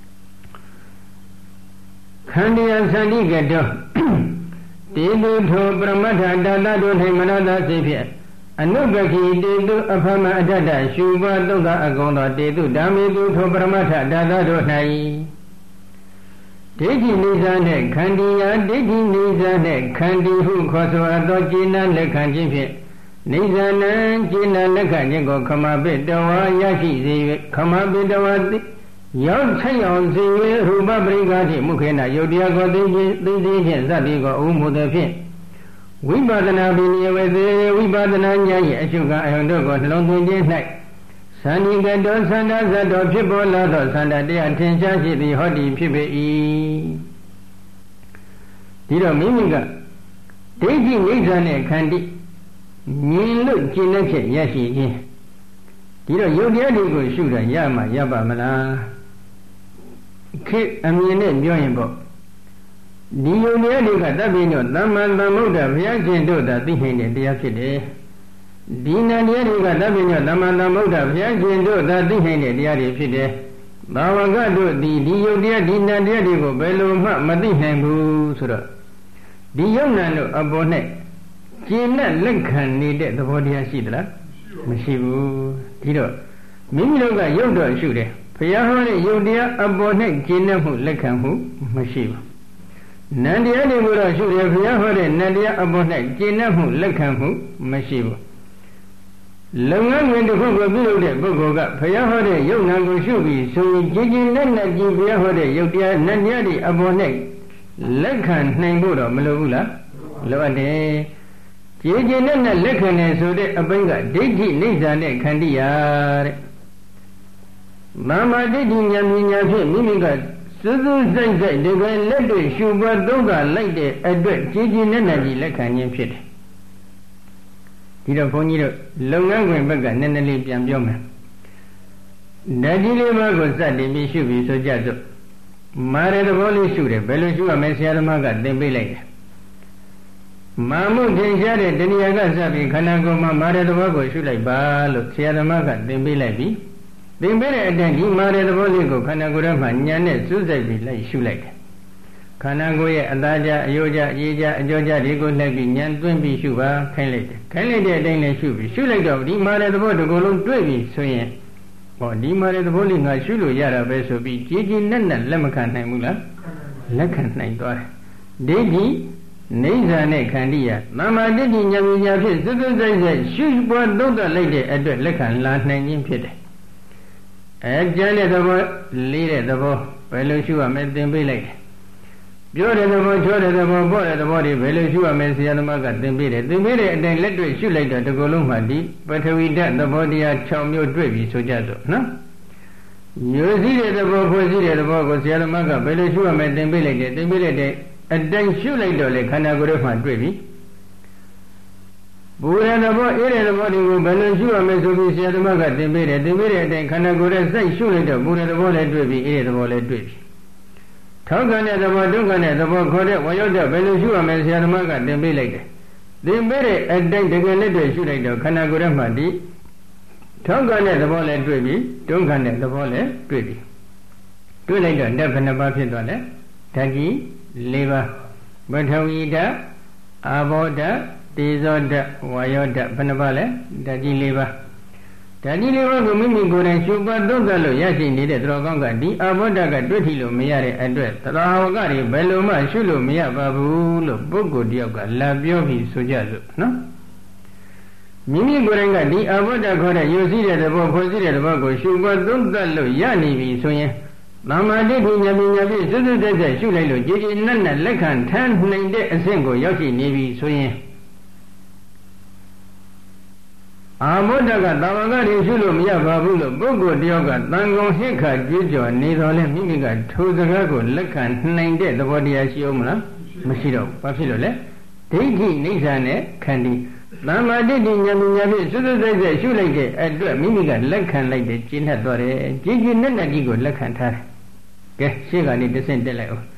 ခန္တီယသန္တိကတောတေတုထောပရမတ္ထတတတို့၌မနတစိဖြင့်အနုပခိတေတုအဖမအတ္တရှုပါသုက္ခအကုန်သောတေတုဓမ္မေတုထောပရမတ္ထတတတို့၌ဒိဋ္ဌိနိစ္စနှင့်ခန္တီယဒိဋ္ဌိနိစ္စနှင့်ခန္တီဟုခေါ်ဆိုအပ်သောကျင့်လက်ခံခြင်းဖြင့်နိစ္စနံကျင့်လက်ခံခြင်းကိုခမပိတဝါရရှိစေ၍ခမပိတဝါရောက်ဆိုင်အောင်စေ၍ရူပပရိက္ခတိမုခေနယုတ်တရားကိုသိခြင်းစသည်ကိုအမှုသည်ဖြင့်ဝိပဿနာပိနိယဝေသေဝိပဿနာဉာဏ်၏အရှုခံအယုံတို့ကိုနှလုံးသွင်းခြင်း၌သန္တိကတောသန္တာဇတ်တော်ဖြစ်ပေါ်လာသောသန္တာတရားထင်ရှားရှိသည်ဟောဒီဖြစ်ပေ၏ဒီတော့မိမိကဒိဋ္ဌိနိစ္စနဲ့ခန္တီမြင်လို့ကျင့်တဲ့ဖြင့်ရရှိခြင်းဒီတော့ယုတ်တရားတွေကိုရှုတာရမှရပါမလားခေအမြင်နဲ့ပြောရင်ပေါ့ဒီယုတ်တရားတွေကတပ်ပြီးတော့သမ္မာသမ္ဗုဒ္ဓဘုရားရှင်တို့သာသိနိုင်တဲ့တရားဖြစ်တယ်ဒီနံတရားတွေကတပ်ပြီးတော့သမ္မာသမ္ဗုဒ္ဓဘုရားရှင်တို့သာသိနိုင်တဲ့တရားတွေဖြစ်တယ်ဘာဝကတို့ဒီယုတ်တရားဒီနံတရားတွေကိုဘယ်လိုမှမသိနိုင်ဘူးဆိုတော့ဒီယုတ်နံတို့အပေါ်၌ကျင့်နဲ့လက်ခံနေတဲ့သဘောတရားရှိသလားမရှိဘူးဒီတော့မိမိတို့ကယုတ်တော်ရှုတယ်ဘုရားဟောတဲ့ယုတ်တရားအပေါ်၌ကျင့်တဲ့မှုလက်ခံမှုမရှိဘူးနန္တရားတွေကိုတော့ရှုတယ်ဘုရားဟောတဲ့နန္တရားအပေါ်၌ကျင့်တဲ့မှုလက်ခံမှုမရှိဘူးလုပ်ငန်းဝင်တစ်ခုကိုပြုလုပ်တဲ့ပုဂ္ဂိုလ်ကဘုရားဟောတဲ့ယုတ်နံကိုရှုပြီးဆိုရင်ကြည်ကြည်နဲ့ကြည်ဘုရားဟောတဲ့ယုတ်တရားနန္တရားတွေအပေါ်၌လက်ခံနိုင်ဖို့တော့မလိုဘူးလားလိုအပ်တယ်ကြည်ကြည်နဲ့လက်ခံနေဆိုတဲ့အပိုင်းကဒိဋ္ဌိနိစ္စနဲ့ခန္တီယာတဲ့မာမဒိဋ္ဌိဉာဏ်ပညာဖြင့်မိမိကစွစွစိုက်စိုက်ဒီကလက်တွေ့ရှုပွားသုံးကလိုက်တဲ့အတွက်ကြည်ကြည်နဲ့ကြီးလက်ခံခြင်းဖြစ်တယ်ဒီတော့ဘုန်းကြီးတို့လုပ်ငန်းခွင်ဘက်ကနည်းနည်းလေးပြန်ပြောမယ်ဓာတ်ကြီးလေးပါးကိုစတင်ပြီးရှုပြီးဆိုကြစို့မာရသဘောလေးရှုတယ်ဘယ်လိုရှုရမလဲဆရာသမားကသင်ပေးလိုက်တယ်မာမှုထင်ရှားတဲ့တဏှာကစပြီးခန္ဓာကိုယ်မှာမာရသဘောကိုရှုလိုက်ပါလို့ဆရာသမားကသင်ပေးလိုက်ပြီးသင်ပေးတဲ့အတိုင်းဒီမာရသဘောလေးကိုခန္ဓာကိုယ်ထဲမှာဉာဏ်နဲ့စူးစိုက်ပြီးလိုက်ရှုလိုက်တယ်ခန္ဓာကိုယ်ရဲ့အသားကြအယိုးကြအရေးကြအကြောကြတွေကိုလိုက်ပြီးဉာဏ်သွင်းပြီးရှုပါခိုင်းလိုက်တယ်ခိုင်းလိုက်တဲ့အတိုင်းလည်းရှုပြီးရှုလိုက်တော့ဒီမာရသဘောတစ်ခုလုံးတွေ့ပြီဆိုရင်ဟောဒီမာရသဘောလေးငါရှုလို့ရတာပဲဆိုပြီးကြည်ကြည်နက်နက်လက်မခံနိုင်ဘူးလားလက်ခံနိုင်သွားတယ်ဒိဋ္ဌိနိစ္စနဲ့ခန္တီယသမ္မာဒိဋ္ဌိဉာဏ်ပညာဖြင့်စွတ်စွတ်စိုက်စိုက်ရှုပွားသုံးသပ်လိုက်တဲ့အတွက်လက်ခံလာနိုင်ခြင်းဖြစ်တယ်ကျမ်းတဲ့သဘောလေးတဲ့သဘောဘယ်လိုရှုရမလဲသင်ပေးလိုက်တယ်ပြောတဲ့သဘောချောတဲ့သဘောပေါ့တဲ့သဘောတွေဘယ်လိုရှုရမလဲဆရာသမားကသင်ပေးတယ်သင်ပေးတဲ့အတိုင်းလက်တွေ့ရှုလိုက်တော့ဒီကုလုံးမှဒီပထဝီဓာတ်သဘောတရား6မျိုးတွေ့ပြီဆိုကြတော့နော်ရိုးစည်းတဲ့သဘောဖွဲ့စည်းတဲ့သဘောကိုဆရာသမားကဘယ်လိုရှုရမလဲသင်ပေးလိုက်တယ်သင်ပေးလိုက်တဲ့အတိုင်းရှုလိုက်တော့လေခန္ဓာကိုယ်ရဲ့မှတွေ့ပြီဘူရသဘောအေးတဲ့သဘောတွေကိုဘယ်လိုရှုရမလဲဆိုပြီးဆရာသမားကသင်ပေးတယ်သင်ပေးတဲ့အတိုင်းခန္ဓာကိုယ်ရဲ့စိုက်ရှုလိုက်တော့ဘူရသဘောလည်းတွေ့ပြီအေးတဲ့သဘောလည်းတွေ့ပြီထောက်ခံတဲ့သဘောဒုက္ခနဲ့သဘောခေါ်တဲ့ဝါရောက်တဲ့ဘယ်လိုရှုရမလဲဆရာသမားကသင်ပေးလိုက်တယ်သင်ပေးတဲ့အတိုင်းတကယ်လက်တွေ့ရှုလိုက်တော့ခန္ဓာကိုယ်ထဲမှာဒီထောက်ခံတဲ့သဘောလည်းတွေ့ပြီဒုက္ခနဲ့သဘောလည်းတွေ့ပြီတွေ့လိုက်တော့ဓာတ်ဘယ်နှပါးဖြစ်သွားလဲဓာတ်ကြီး၄ပါးပထဝီဓာတ်အာဘောဓာတ်တေဇောဓာတ်ဝါယောဓာတ်ဘယ်နှပါးလဲဓာတ်ကြီး၄ပါးဓာတ်ကြီး၄ပါးကိုမိမိကိုယ်တိုင်ရှုပတ်သုံးသပ်လို့ရရှိနေတဲ့သတော်ကောင်းကဒီအာဘောဓာတ်ကတွေ့ထီလို့မရတဲ့အတွက်သရဟဝကတွေဘယ်လိုမှရှုလို့မရပါဘူးလို့ပုဂ္ဂိုလ်တယောက်ကလာပြောပြီးဆိုကြလို့နော်မိမိကိုယ်တိုင်ကဒီအာဘောဓာတ်ခေါ်တဲ့ယုံစည်းတဲ့သဘောဖွဲ့စည်းတဲ့သဘောကိုရှုပတ်သုံးသပ်လို့ရနေပြီဆိုရင်သမ္မာတိဋ္ဌိဉာဏ်ပညာဖြင့်စွတ်စွတ်တက်တက်ရှုလိုက်လို့ကြည်ကြည်နက်နက်လက်ခံထမ်းနိုင်တဲ့အဆင့်ကိုရောက်ရှိနေပြီဆိုရင်အာမောဒကတာဝကတွေရှုလို့မရပါဘူးလို့ပုဂ္ဂိုလ်တယောက်ကတန်ကုန်ဟိခကြွကြော်နေတော်လဲမိမိကထိုစကားကိုလက်ခံနိုင်တဲ့သဘောတရားရှိအောင်မလားမရှိတော့ဘူးဘာဖြစ်လို့လဲဒိဋ္ဌိနိစ္စနဲ့ခန္တီသမ္မာတိဋ္ဌိဉာဏ်ပညာဖြင့်စွတ်စွတ်တက်တက်ရှုလိုက်တဲ့အတွက်မိမိကလက်ခံလိုက်တဲ့ကျင့်တတ်သွားတယ်ကြည်ကြည်နက်နက်ကြီးကိုလက်ခံထားတယ်ကဲရှေ့ကနေတစ်ဆင့်တက်လိုက်အောင်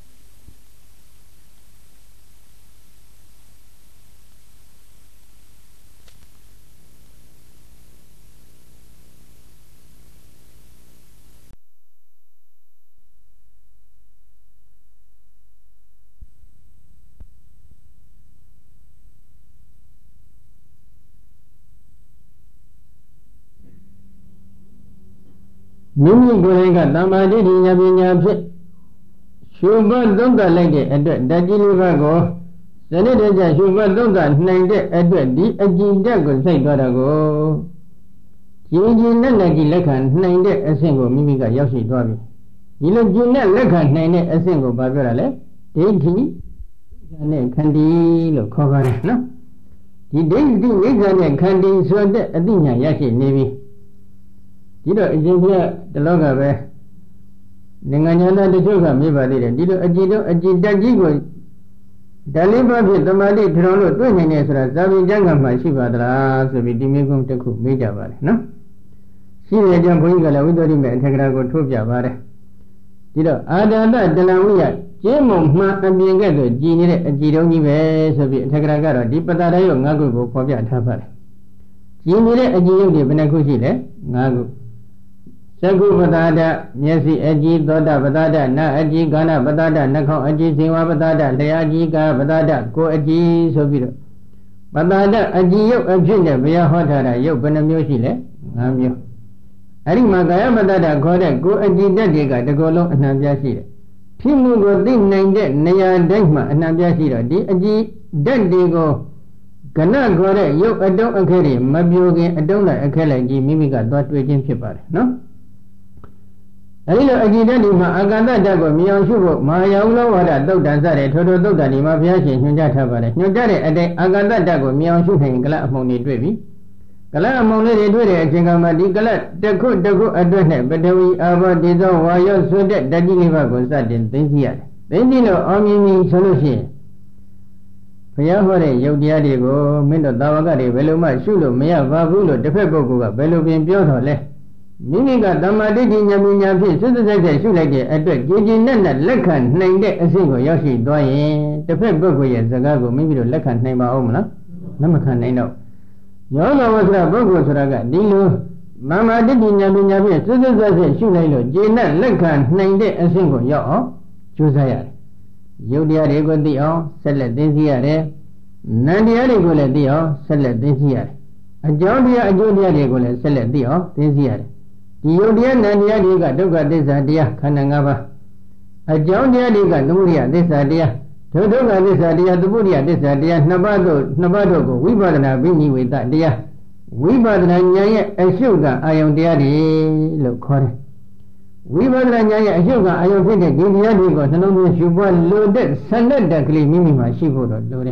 မိမိကိုယ်တိုင်ကသမ္မာဒိဋ္ဌိဉာဏ်ပညာဖြင့်ရှုမှတ်သုံးသပ်လိုက်တဲ့အတွက်ဓာတ်ကြီးလေးပါးကိုစနစ်တကျရှုမှတ်သုံးသပ်နိုင်တဲ့အတွက်ဒီအကြည်ဓာတ်ကိုစိုက်သွားတာကိုကြည်ကြည်နက်နက်ကြီးလက်ခံနိုင်တဲ့အဆင့်ကိုမိမိကရောက်ရှိသွားပြီဒီလိုကြည်နက်လက်ခံနိုင်တဲ့အဆင့်ကိုဘာပြောတာလဲဒိဋ္ဌိနဲ့ခန္တီလို့ခေါ်ပါတယ်နော်ဒီဒိဋ္ဌိနိစ္စနဲ့ခန္တီဆိုတဲ့အသိဉာဏ်ရရှိနေပြီဒီတော့အရှင်ဘုရားတလောကပဲနိုင်ငံညာတချို့ကမေးပါသေးတယ်ဒီလိုအကြည်တော့အကြည်တက်ကြီးကိုဓာလေးပါးဖြင့်တမာတိထရောလို့တွေ့နိုင်တယ်ဆိုတာဇာတိကျမ်းဂန်မှာရှိပါသလားဆိုပြီးဒီမေကုန်းတစ်ခုမေးကြပါတယ်နော်ရှိတဲ့ကြောင့်ဘုန်းကြီးကလည်းဝိသုဒ္ဓိမေအထက်ကရာကိုထိုးပြပါတယ်ဒီတော့အာဒတတလံဝိယကျင်းမုံမှန်အပြင်ကဲ့သို့ကြည်နေတဲ့အကြည်တုံးကြီးပဲဆိုပြီးအထက်ကရာကတော့ဒီပတ္တရယော၅ခုကိုဖော်ပြထားပါတယ်ကြည်နေတဲ့အကြည်ရုပ်တွေဘယ်နှခုရှိလဲ၅ခုသက္ကုပတ္တာဒမျက်စိအကြည်သောတာပတ္တာဒနာအကြည်ကာနပတ္တာဒနှာခေါင်းအကြည်ဇေဝပတ္တာဒလျှာအကြည်ကာပတ္တာဒကိုယ်အကြည်ဆိုပြီးတော့ပတ္တာဒအကြည်ရုပ်အဖြစ်နဲ့ဘုရားဟောထားတာရုပ်ဘယ်နှမျိုးရှိလဲ၅မျိုးအဲ့ဒီမှာကာယပတ္တာဒခေါ်တဲ့ကိုယ်အကြည်ဓာတ်တွေကတကောလုံးအနှံပြရှိတယ်ဖြစ်မှုကိုသိနိုင်တဲ့နေရာတိုင်းမှာအနှံပြရှိတော့ဒီအကြည်ဓာတ်တွေကိုကဏခေါ်တဲ့ရုပ်အတုံးအခဲတွေမပြိုခင်အတုံးလိုက်အခဲလိုက်ကြီးမိမိကသွားတွေ့ခြင်းဖြစ်ပါတယ်နော်အဲဒီလိုအကြည်ဓာတ်ဒီမှာအာကာသဓာတ်ကိုမြင်အောင်ရှုဖို့မဟာယာဝလောဝါဒသုတ်တန်စတဲ့ထိုသုတ်တန်ဒီမှာဘုရားရှင်ညွှန်ကြားထားပါတယ်ညွှန်ကြားတဲ့အတိုင်းအာကာသဓာတ်ကိုမြင်အောင်ရှုနိုင်ရင်ကလအမှုန်တွေတွေ့ပြီကလအမှုန်လေးတွေတွေ့တဲ့အချိန်ကမှဒီကလတစ်ခုတစ်ခုအတွက်နဲ့ပထဝီအာဘောတေဇောဝါယောဆိုတဲ့ဓာတ်ကြီးလေးပါးကိုစတင်သိသိရတယ်သိသိလို့အောင်မြင်ပြီဆိုလို့ရှိရင်ဘုရားဟောတဲ့ယုတ်တရားတွေကိုမင်းတို့သာဝကတွေဘယ်လိုမှရှုလို့မရပါဘူးလို့တစ်ဖက်ပုဂ္ဂိုလ်ကဘယ်လိုပင်ပြောတော်လဲမိမိကသမ္မာဒိဋ္ဌိဉာဏ်ပညာဖြင့်စွတ်စွတ်ဆက်ဆက်ရှုလိုက်တဲ့အတွက်ကြည်ကြည်နက်နက်လက်ခံနိုင်တဲ့အဆင့်ကိုရောက်ရှိသွားရင်တစ်ဖက်ပုဂ္ဂိုလ်ရဲ့စကားကိုမိမိတို့လက်ခံနိုင်ပါဦးမလားလက်မခံနိုင်တော့ယောဂဝဆရာပုဂ္ဂိုလ်ဆိုတာကဒီလိုသမ္မာဒိဋ္ဌိဉာဏ်ပညာဖြင့်စွတ်စွတ်ဆက်ဆက်ရှုလိုက်လို့ကြည်နက်လက်ခံနိုင်တဲ့အဆင့်ကိုရောက်အောင်ကြိုးစားရတယ်ယုတ်တရားတွေကိုသိအောင်ဆက်လက်သိသိရတယ်နံတရားတွေကိုလည်းသိအောင်ဆက်လက်သိသိရတယ်အကြောင်းတရားအကျိုးတရားတွေကိုလည်းဆက်လက်သိအောင်သိသိရတယ်ဒီယုတ်တရားနံတရားတွေကဒုက္ခသစ္စာတရားခန္ဓာ၅ပါးအကြောင်းတရားတွေကသမုဒယသစ္စာတရားဒုက္ခသစ္စာတရားသမုဒယသစ္စာတရားနှစ်ပါးတို့ကိုဝိပဿနာဘိနိဝေတတရားဝိပဿနာဉာဏ်ရဲ့အရှုကအာယုန်တရားတွေလို့ခေါ်တယ်ဝိပဿနာဉာဏ်ရဲ့အရှုကအာယုန်ဖြစ်တဲ့ဒီတရားတွေကိုနှလုံးသွင်းရှုပွားလို့တဲ့ဆန္ဒတက်ကလေးမိမိမှာရှိဖို့တော့လိုတယ်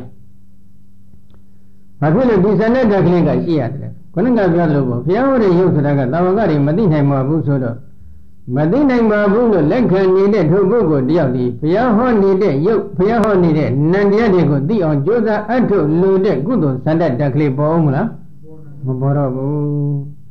ဘာဖြစ်လို့ဒီဆန္ဒတက်ကလေးကရှိရတယ်ခொနကပြောလို့ပေါ့ဘုရားဟောတဲ့ရုပ်ဆိုတာကတာဝကတွေမသိနိုင်ပါဘူးဆိုတော့မသိနိုင်ပါဘူးလို့လက်ခံနေတဲ့ထိုပုဂ္ဂိုလ်တယောက်ဒီဘုရားဟောနေတဲ့ရုပ်ဘုရားဟောနေတဲ့နံတရားတွေကိုသိအောင်ကြိုးစားအထုလို့တဲ့ကုသိုလ်ဆန္ဒတက်ကလေးပေါ်မလားမပေါ်တော့ဘူး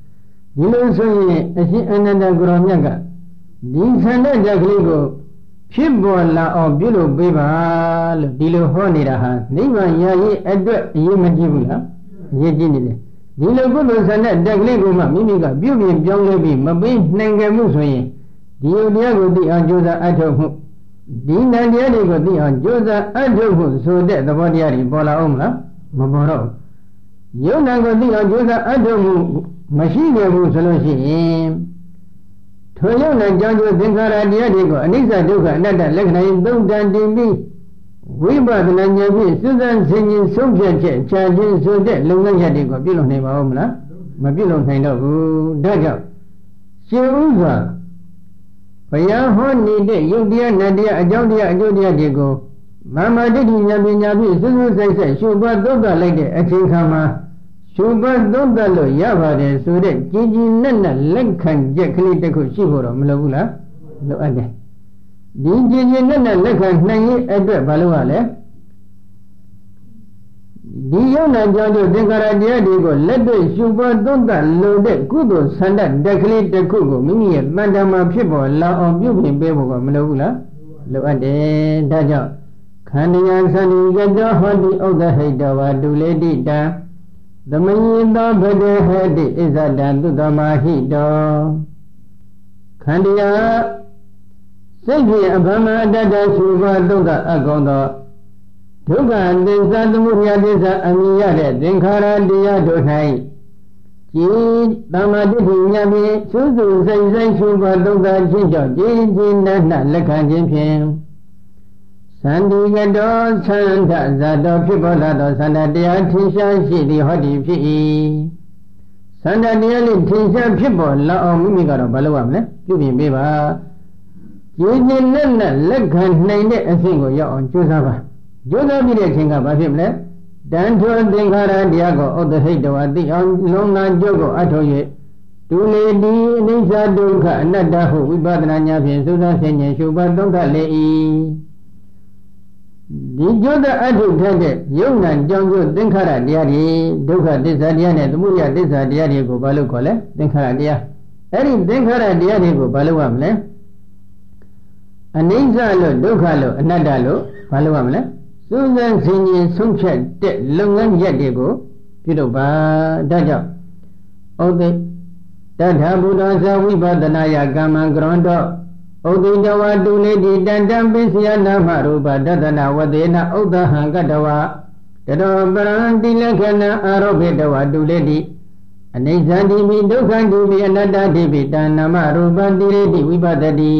ဒီလိုဆိုရင်အရှင်အနန္ဒကိုရောမြတ်ကဒီဆန္ဒတက်ကလေးကိုဖြစ်ပေါ်လာအောင်ပြုလုပ်ပေးပါလို့ဒီလိုဟောနေတာဟာနိဗ္ဗာန်ရရေးအတွက်အရေးမကြီးဘူးလားအရေးကြီးနေတယ်ဒီလိုကုသိုလ်ဆန္ဒတက်ကလေးကိုမှမိမိကပြုပြင်ပြောင်းလဲပြီးမပေးနိုင်ကြမှုဆိုရင်ဒီယုတ်တရားကိုသိအောင်ကြိုးစားအထောက်မှုဒီနံတရားတွေကိုသိအောင်ကြိုးစားအထောက်မှုဆိုတဲ့သဘောတရားတွေပေါ်လာအောင်မလားမပေါ်တော့ယုတ်နံကိုသိအောင်ကြိုးစားအထောက်မှုမရှိခဲ့ဘူးဆိုလို့ရှိရင်ထိုယုတ်နံကြောင့်သင်္ခါရတရားတွေကိုအနိစ္စဒုက္ခအနတ္တလက္ခဏာရင်သုံးတန်တင်ပြီးဝိပဿနာဉာဏ်ဖြင့်စွမ်းဆင်ခြင်ဆုံးဖြတ်ချက်ချခြင်းဆိုတဲ့လုပ်ငန်းချက်တွေကိုပြုလုပ်နိုင်ပါဦးမလားမပြုလုပ်နိုင်တော့ဘူးဒါကြောင့်ရှင်ဥစွာဘုရားဟောနေတဲ့ယုတ်တရားနတ်တရားအကြောင်းတရားအကျိုးတရားတွေကိုမာမဒိဋ္ဌိဉာဏ်ပညာဖြင့်စွမ်းဆိုင်ဆိုင်ရှုပွားသုံးသပ်လိုက်တဲ့အချိန်ခါမှာရှုပွားသုံးသပ်လို့ရပါတယ်ဆိုတဲ့ကြည်ကြည်နက်နက်လက်ခံချက်ကလေးတစ်ခုရှိဖို့တော့မလိုဘူးလားလိုအပ်တယ်ဒီကြည်ကြည်နက်နက်လက်ခံနိုင်ရဲ့အတွက်ဘာလို့ ရလဲဒီယုံနာကြောင့်သင်္ခါရတရားတွေကိုလက်တွေ့ရှုပွားသုံးသပ်လို့တဲ့ကုသိုလ်ဆန္ဒတက်ကလေးတစ်ခုကိုမိမိရဲ့တန်တမှာဖြစ်ပေါ်လာအောင်ပြုပြင်ပေးဖို့ကမလိုဘူးလားလိုအပ်တယ်ဒါကြောင့်ခန္ဓာယသန္တိကတောဟောတိဥဒ္ဒဟိတောဝဒုလေတိတံသမယိတောဘဂဟတိဣဇဒံသုတမဟိတောခန္ဓာစိတ်ဖြင့်အဘမအတ္တရှုပွားသုံးသပ်အကောင်သောဒုက္ခသစ္စာသမုဒယသစ္စာအမြင်ရတဲ့သင်္ခါရတရားတို့၌ကြည်တမ္မာဒိဋ္ဌိဉာဏ်ဖြင့်စွစွစိတ်ဆိုင်ရှုပွားသုံးသပ်ခြင်းကြောင့်ကြည်ကြည်နက်နက်လက်ခံခြင်းဖြင့်သန္တိကတောသန္တဇာတောဖြစ်ပေါ်လာသောသန္တတရားထင်ရှားရှိသည်ဟောဒီဖြစ်၏သန္တတရားလေးထင်ရှားဖြစ်ပေါ်လာအောင်မိမိကတော့မလုပ်ရမလဲပြုပြင်ပေးပါကြည်ကြည်နက်နက်လက်ခံနိုင်တဲ့အဆင့်ကိုရောက်အောင်ကြိုးစားပါကြိုးစားပြီးတဲ့အချိန်ကဘာဖြစ်မလဲတန်ထိုသင်္ခါရတရားကိုဥဒ္ဒဟိတဝသိအောင်လုံးငါကြုတ်ကိုအထောက်၍တူလေဒီအနိစ္စဒုက္ခအနတ္တဟုဝိပဿနာဉာဏ်ဖြင့်သုသဆင်ញင်ရှုပါသုံးသပ်လေ၏ဒီကြုတ်တဲ့အထုထက်တဲ့ယုံနာကြောင့်ကျသင်္ခါရတရားတွေဒုက္ခသစ္စာတရားနဲ့သမုဒယသစ္စာတရားတွေကိုဘာလို့ခေါ်လဲသင်္ခါရတရားအဲ့ဒီသင်္ခါရတရားတွေကိုဘာလို့ရမလဲအနိစ္စလို့ဒုက္ခလို့အနတ္တလို့ဘာလို့ရမလဲစွမ်းဆင်ခြင်ဆုံးဖြတ်တဲ့လုပ်ငန်းရက်တွေကိုပြုလုပ်ပါဒါကြောင့်ဩသိတထာဘုဒ္ဓဇဝိပဿနာယကမ္မံကရွန်တောဩသိတဝတုလေတိတန္တံပိစယနာမရူပဒသနာဝတေနဥဒ္ဒဟံကတဝတတောပရံတိလက္ခဏအာရောပိတဝတုလေတိအနိစ္စတိပိဒုက္ခတိပိအနတ္တတိပိတဏ္ဏမရူပံတိရေတိဝိပဿတိ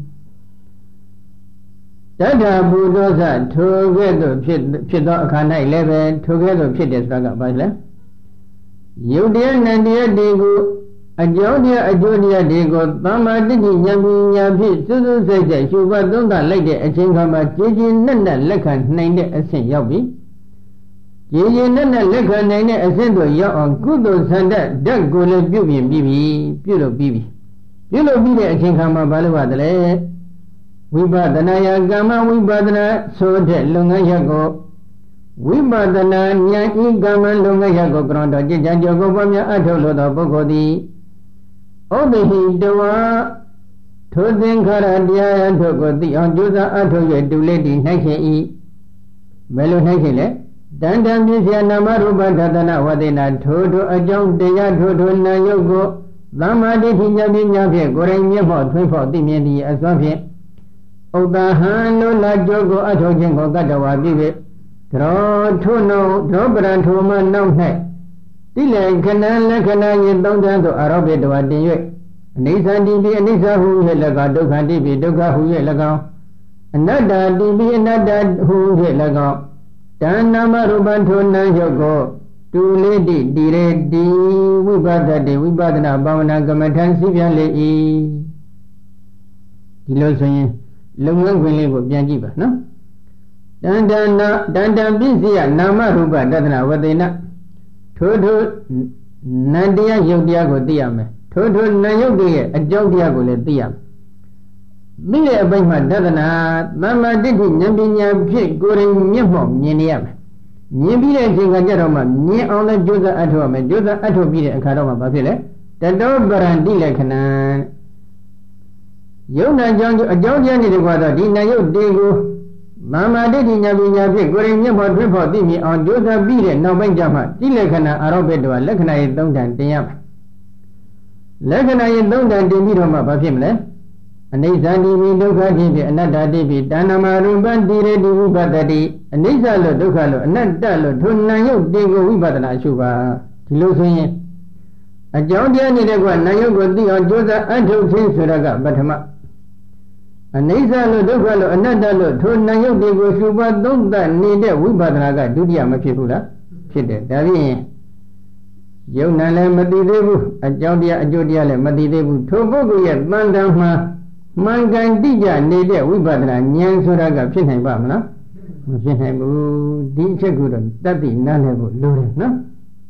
တထာဘုဒ္ဓဇထိုကဲ့သို့ဖြစ်သောအခါ၌လည်းပဲထိုကဲ့သို့ဖြစ်တယ်ဆိုတာကဘာလဲယုတ်တရားနံတရားတွေကိုအကြောင်းတရားအကျိုးတရားတွေကိုသမ္မာတိဋ္ဌိဉာဏ်ပညာဖြင့်စွစွစိတ်စိတ်ရှုပတ်သုံးသပ်လိုက်တဲ့အချိန်ခါမှာကြည်ကြည်နက်နက်လက်ခံနိုင်တဲ့အဆင့်ရောက်ပြီကြည်ကြည်နက်နက်လက်ခံနိုင်တဲ့အဆင့်တို့ရောက်အောင်ကုသိုလ်ဆန္ဒဓာတ်ကိုလည်းပြုပြင်ပြီးပြီပြုလုပ်ပြီးတဲ့အချိန်ခါမှာဘာလို့ရသလဲဝိပဿနာယကမ္မဝိပဿနာဆိုတဲ့လုပ်ငန်းရပ်ကိုဝိပဿနာဉာဏ်ဤကမ္မလုပ်ငန်းရပ်ကိုကရွန်တော်ကြည်ကြံကြောကိုပွားများအထောက်လို့သောပုဂ္ဂိုလ်သည်ဩဘိဟိတဝါထိုသင်္ခါရတရားတို့ကိုသိအောင်ကြိုးစားအထောက်၍တူလေးတည်၌ခြင်းဤဘယ်လို၌ခြင်းလဲတန်တံပြည့်စရာနာမရူပဒသနာဝတေနာထိုအကြောင်းတရားထိုနာယုတ်ကိုသမ္မာဒိဋ္ဌိဉာဏ်ပညာဖြင့်ကိုယ်တိုင်မျက်မှောက်ထွန်းဖောက်သိမြင်သည့်အစွမ်းဖြင့်ဥဒ္ဒဟံလိုလာကြုတ်ကိုအထောက်ခြင်းကိုကတ္တဝါပြု၍သောထိုနှုတ်သောပရံထိုမနောက်၌တိလေခဏလက္ခဏာယသုံးချမ်းသို့အာရောပိတဝါတင်၍အနိစ္စတိပိအနိစ္စဟု၍၎င်းဒုက္ခတိပိဒုက္ခဟု၍၎င်းအနတ္တတိပိအနတ္တဟု၍၎င်းတဏ္ဏမရူပံထိုနံယုတ်ကိုတူလေးတိတိရေတိဝိပဿတိဝိပဿနာဘာဝနာကမ္မထံစီပြန်လေ၏ဒီလိုဆိုရင်လုပ်ငန်းခွင်လေးကိုပြန်ကြည့်ပါနော်တန်တံပစ္စယနာမရူပတသနာဝတေနထိုနံတရားယုတ်တရားကိုသိရမယ်ထိုနံယုတ်ရဲ့အကြောင်းတရားကိုလည်းသိရမယ်သိတဲ့အပိုင်းမှာတသနာသမ္မာဒိဋ္ဌိဉာဏ်ပညာဖြင့်ကိုယ်တိုင်မျက်မှောက်မြင်နေရမယ်မြင်ပြီးတဲ့အချိန်ကကြတော့မှမြင်အောင်လည်းကြိုးစားအထောက်ရမယ်ကြိုးစားအထောက်ပြီးတဲ့အခါတော့မှဘာဖြစ်လဲတတောပရံတိလက္ခဏာယုံနာကြောင့်အကြောင်းတရားနေတဲ့ကွာတော့ဒီနာယုတ်တေကိုမာမာဒိဋ္ဌိညာပညာဖြင့်ကိုယ်ရင်မျက်မှောက်ထွန်းဖော်သိမြင်အောင်ကြိုးစားပြီးတဲ့နောက်ပိုင်းကျမှတိလက္ခဏာအာရောပိတ္တဝလက္ခဏာရဲ့၃တန်တင်ရမယ်လက္ခဏာရဲ့၃တန်တင်ပြီးတော့မှဘာဖြစ်မလဲအနိစ္စတိပိဒုက္ခတိပိအနတ္တတိပိတဏ္ဍမရူပံတိရတိဝိပတ္တိအနိစ္စလို့ဒုက္ခလို့အနတ္တလို့ထိုနာယုတ်တေကိုဝိပဿနာရှုပါဒီလိုဆိုရင်အကြောင်းတရားနေတဲ့ကွာနာယုတ်ကိုသိအောင်ကြိုးစားအထုတ်ခြင်းဆိုတာကပထမအနိစ္စလို့ဒုက္ခလို့အနတ္တလို့ထိုနာယုတ်တေကိုရှုပါသုံးသပ်နေတဲ့ဝိပဿနာကဒုတိယမဖြစ်ဘူးလားဖြစ်တယ်ဒါဖြင့်ယုံနာလည်းမသိသေးဘူးအကြောင်းတရားအကျိုးတရားလည်းမသိသေးဘူးထိုပုဂ္ဂိုလ်ရဲ့တန်တန်မှာမှန်ကန်တိကျနေတဲ့ဝိပဿနာဉာဏ်ဆိုတာကဖြစ်နိုင်ပါမလားမဖြစ်နိုင်ဘူးဒီအချက်ကိုတော့တတ်သိနားလည်ဖို့လိုတယ်နော်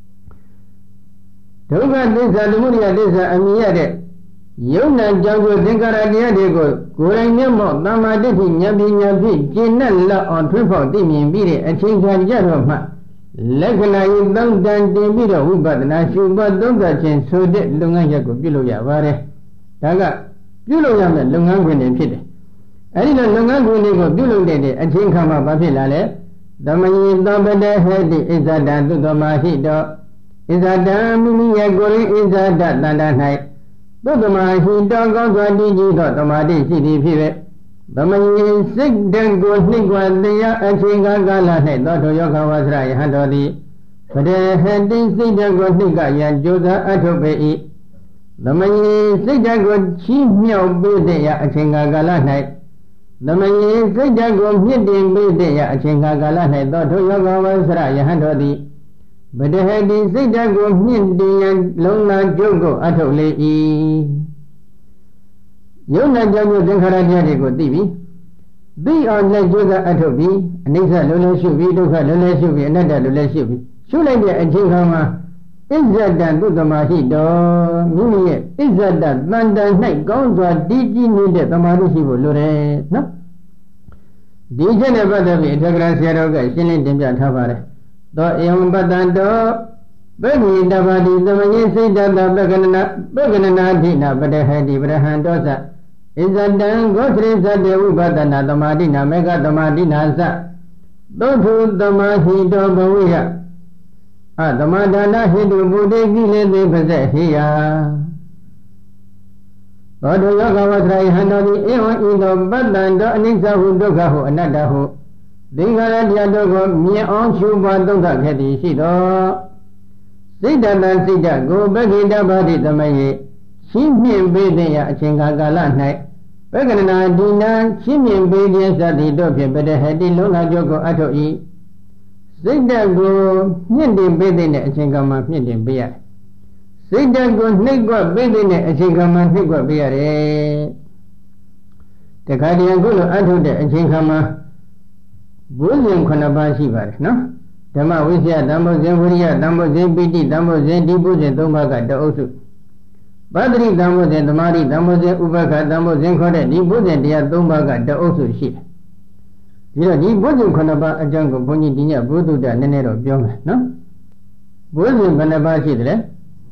ဒုက္ခသစ္စာသမုဒယသစ္စာအမြင်ရတဲ့ယုံနာကြောင့်ကိုသင်္ကာရတရားတွေကိုကိုယ်တိုင်မျက်မှောက်သမ္မာဒိဋ္ဌိဉာဏ်ပညာဖြင့်ကျင့်နဲ့လောက်အောင်ထွန်းဖော်သိမြင်ပြီးတဲ့အချိန်ခါကြတော့မှလက္ခဏာရေးသုံးတန်တင်ပြီးတော့ဝိပဿနာရှုမှတ်သုံးသပ်ခြင်းဆိုတဲ့လုပ်ငန်းရပ်ကိုပြုလုပ်ရပါတယ်ဒါကပြုလုပ်ရမယ့်လုပ်ငန်းခွင်တွေဖြစ်တယ်အဲဒီလိုလုပ်ငန်းခွင်တွေကိုပြုလုပ်တဲ့အချိန်ခါမှာဘာဖြစ်လာလဲသမယေသောပတဟေတိဣဇဒံသုတမဟိတောဣဇဒံမိမိရဲ့ကိုယ်ရင်းဣဇဒတန္တ၌သုတမဟိတောကောင်းစွာတည်ကြည်သောတမာတိရှိသည်ဖြစ်ပဲသမယေစိတ်တံကိုနှိကွာတရားအချိန်ကာလ၌သောတောယောဂဝါစရယဟံတော်သည်ပတဟတိစိတ်တံကိုနှိကယံကြိုးစားအထုတ်ပေ၏သမယေစိတ်ဓာတ်ကိုချီးမြှောက်ပေးတဲ့အချိန်ကာလ၌သမယေစိတ်ဓာတ်ကိုမြင့်တင်ပေးတဲ့အချိန်ကာလ၌သောထိုယောဂဝါစရယဟန်တော်သည်ဗဒဟတိစိတ်ဓာတ်ကိုမြင့်တင်ရန်လုံလာကျုပ်ကိုအထုတ်လေ၏ယုံနာကြောင့်သင်္ခါရတရားတွေကိုသိပြီသိအောင်လက်ကျိုးစားအထုတ်ပြီအနိစ္စလုံးလုံးရှုပြီဒုက္ခလုံးလုံးရှုပြီအနတ္တလုံးလုံးရှုပြီရှုလိုက်တဲ့အချိန်ခါမှာဣဇဒံသုတမဟိတောမိမိရဲ့ဣဇဒတန်တန်၌ကောင်းစွာတည်ကြည်နေတဲ့သမာဓိရှိဖို့လိုတယ်နော်ဒီချက်နဲ့ပတ်သက်ပြီးအထက်ကရာဆရာတော်ကရှင်းလင်းတင်ပြထားပါတယ်သောဧဝံပတ္တံတောပဂိတပါတိသမယေစိတ်တတပကနနာဒိနာပတဟတိပရဟံတောသဣဇဒံဂောသရိသတေဝိပဒနာသမာဓိနာမေဃသမာဓိနာသသုထုသမာဟိတောဘဝိယသမဒါနဟိတုဘုဒ္ဓကိလေသေပဇေဟိယသောတောယောဂဝတ္တရဟံတော်သည်ဧဝံဤသောပတ္တံတောအနိစ္စဟုဒုက္ခဟုအနတ္တဟုသင်္ခါရတရားတို့ကိုမြင်အောင်ရှုပွားသုံးသပ်ခဲ့သည်ရှိသောစိတ်တတစိတ်တကိုပဂိတပါတိသမယေရှင်းမြင်ပေးတဲ့အချိန်ကာလ၌ပဂဏနာဒီနာရှင်းမြင်ပေးခြင်းသတိတို့ဖြင့်ပတဟတိလုံးလာကျုပ်ကိုအထုတ်၏စိတ်ဓာတ်ကိုမြင့်တင်ပေးတဲ့အချိန်ကမှမြင့်တင်ပေးရတယ်။စိတ်ဓာတ်ကိုနှိပ်ကွက်ပေးတဲ့အချိန်ကမှနှိပ်ကွက်ပေးရတယ်။တခါတည်းအခုလိုအထုတ်တဲ့အချိန်ကမှဘုဇင်9ပါးရှိပါတယ်နော်။ဓမ္မဝိဇ္ဇာတမ္မောဇင်ဝိရိယတမ္မောဇင်ပိဋိတမ္မောဇင်ဒီဘုဇင်3ပါးကတအုပ်စုပတ္တိတမ္မောဇင်သမာဓိတမ္မောဇင်ဥပက္ခတမ္မောဇင်ခေါ်တဲ့ဒီဘုဇင်တရား3ပါးကတအုပ်စုရှိတယ်ဒီတော့ဒီဘုဇင်9ပါးအကြောင်းကိုဘုန်းကြီးဒီညဘုဒ္ဓနည်းနည်းတော့ပြောမယ်နော်ဘုဇင်ဘယ်နှပါးရှိတယ်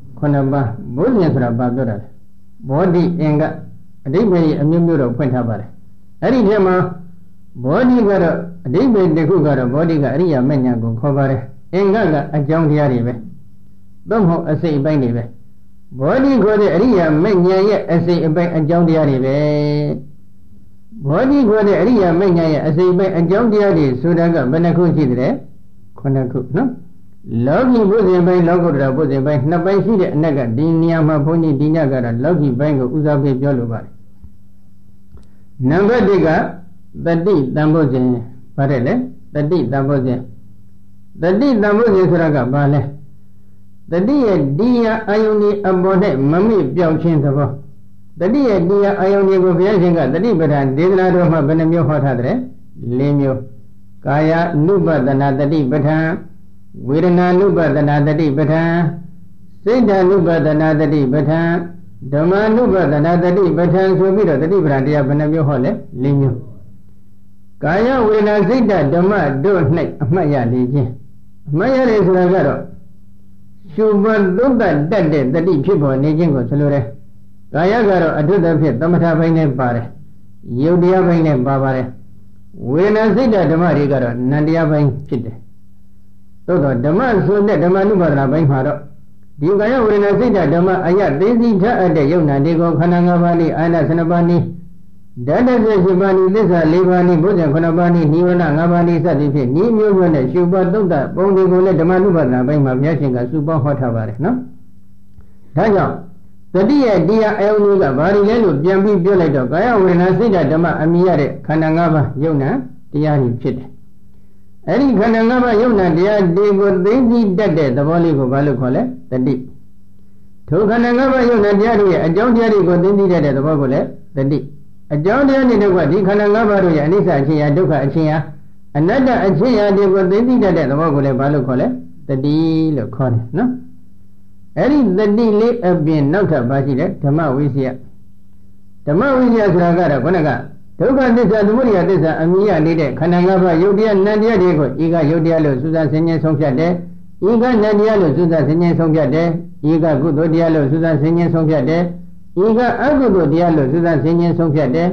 9ပါးဘုဇင်ဆိုတာဘာပြောတာလဲဘောဓိအင်္ဂအဓိပ္ပာယ်အမျိုးမျိုးတော့ဖွင့်ထားပါတယ်အဲ့ဒီထဲမှာဘောဓိကတော့အဓိပ္ပာယ်တစ်ခုကတော့ဘောဓိကအရိယာမဉ္ဇဉ်ကိုခေါ်ပါတယ်အင်္ဂကအကြောင်းတရားတွေပဲသို့မဟုတ်အစိတ်အပိုင်းတွေပဲဘောဓိခေါ်တဲ့အရိယာမဉ္ဇဉ်ရဲ့အစိတ်အပိုင်းအကြောင်းတရားတွေပဲဘောဓိခေါ်တဲ့အရိယာမဉ္ဇဉ်ရဲ့အစိတ်ပိုင်းအကြောင်းတရားတွေဆိုတာကဘယ်နှခုရှိသလဲ9ခုနော်လောကီဘုဇင်ပိုင်းလောကုတ္တရာဘုဇင်ပိုင်း2ပိုင်းရှိတဲ့အနက်ကဒီနေရာမှာဘုန်းကြီးဒီညကတော့လောကီပိုင်းကိုဦးစားပေးပြောလိုပါတယ်နံပါတ်1ကတတိတံဘုဇင်ဗါတဲ့လေတတိတံဘုဇင်တတိတံဘုဇင်ဆိုတာကဘာလဲတတိရဲ့ဒီယအာယုန်ဒီအပေါ်နဲ့မမိပြောင်းခြင်းသဘောတတိယဒီယအာယုန်ဒီကိုဘုရားရှင်ကတတိပဋ္ဌာန်ဒေသနာတော်မှာဘယ်နှမျိုးဟောထားတယ်၄မျိုးကာယ ानु ပဒနာတတိပဋ္ဌာန်ဝေဒနာ ानु ပဒနာတတိပဋ္ဌာန်စိတ် ानु ပဒနာတတိပဋ္ဌာန်ဓမ္မ ानु ပဒနာတတိပဋ္ဌာန်ဆိုပြီးတော့တတိပဋ္ဌာန်တရားဘယ်နှမျိုးဟောလဲ၄မျိုးကာယဝေဒနာစိတ်ဓမ္မတို့၌အမှတ်ရလေခြင်းအမှတ်ရတယ်ဆိုတာကတော့ရှုပွားသုံးသပ်တတ်တဲ့တတိဖြစ်ပေါ်နေခြင်းကိုဆိုလိုတယ်ကာယကတော့အထုတဖြစ်သမထဘိုင်းနဲ့ပါတယ်ယုတ်တရားဘိုင်းနဲ့ပါပါတယ်ဝေဒနာစိတ်ဓမ္မတွေကတော့နံတရားဘိုင်းဖြစ်တယ်သို့တော့ဓမ္မဆိုတဲ့ဓမ္မနုပါဒနာဘိုင်းမှာတော့ဒီကာယဝေဒနာစိတ်ဓမ္မအယသိသိထအပ်တဲ့ယုတ်နာတွေကိုခန္ဓာ၅ပါးနည်းအာနာ12ပါးနည်းဓာတ်18ပါးနည်းသစ္စာ4ပါးနည်းဘုဇဉ်9ပါးနည်းနိဝရဏ5ပါးနည်းစသည်ဖြင့်ဤမျိုးမျိုးနဲ့ရှုပါသုတ်တပုံတွေကိုလည်းဓမ္မနုပါဒနာဘိုင်းမှာဘုရားရှင်ကစုပေါင်းဟောထားပါတယ်နော်ဒါကြောင့်တတိယတရားအယုံတွေကဘာတွေလဲလို့ပြန်ပြီးပြောလိုက်တော့ကာယဝေဒနာစိတ်ဓမ္မအမိရတဲ့ခန္ဓာ၅ပါးယုတ်နာတရားတွေဖြစ်တယ်အဲ့ဒီခန္ဓာ၅ပါးယုတ်နာတရားတွေကိုသိသိတတ်တဲ့သဘောလေးကိုဘာလို့ခေါ်လဲတတိထိုခန္ဓာ၅ပါးယုတ်နာတရားတွေရဲ့အကြောင်းတရားတွေကိုသိသိတတ်တဲ့သဘောကိုလည်းတတိအကြောင်းတရားတွေတော့ဒီခန္ဓာ၅ပါးတို့ရဲ့အနိစ္စအချင်းရာဒုက္ခအချင်းရာအနတ္တအချင်းရာတွေကိုသိသိတတ်တဲ့သဘောကိုလည်းဘာလို့ခေါ်လဲတတိလို့ခေါ်တယ်နော်အဲ့ဒီတတိလေးအပြင်နောက်ထပ်ပါရှိတယ်ဓမ္မဝိစီယဓမ္မဝိစီယဆိုတာကတော့ခုနကဒုက္ခသစ္စာသမုဒယသစ္စာအမြင်ရနေတဲ့ခန္ဓာ၅ပါးယုတ်တရားနံတရားတွေကိုဤကယုတ်တရားလို့စူးစမ်းဆင်ခြင်ဆုံးဖြတ်တယ်ဤကနံတရားလို့စူးစမ်းဆင်ခြင်ဆုံးဖြတ်တယ်ဤကကုသိုလ်တရားလို့စူးစမ်းဆင်ခြင်ဆုံးဖြတ်တယ်ဤကအကုသိုလ်တရားလို့စူးစမ်းဆင်ခြင်ဆုံးဖြတ်တယ်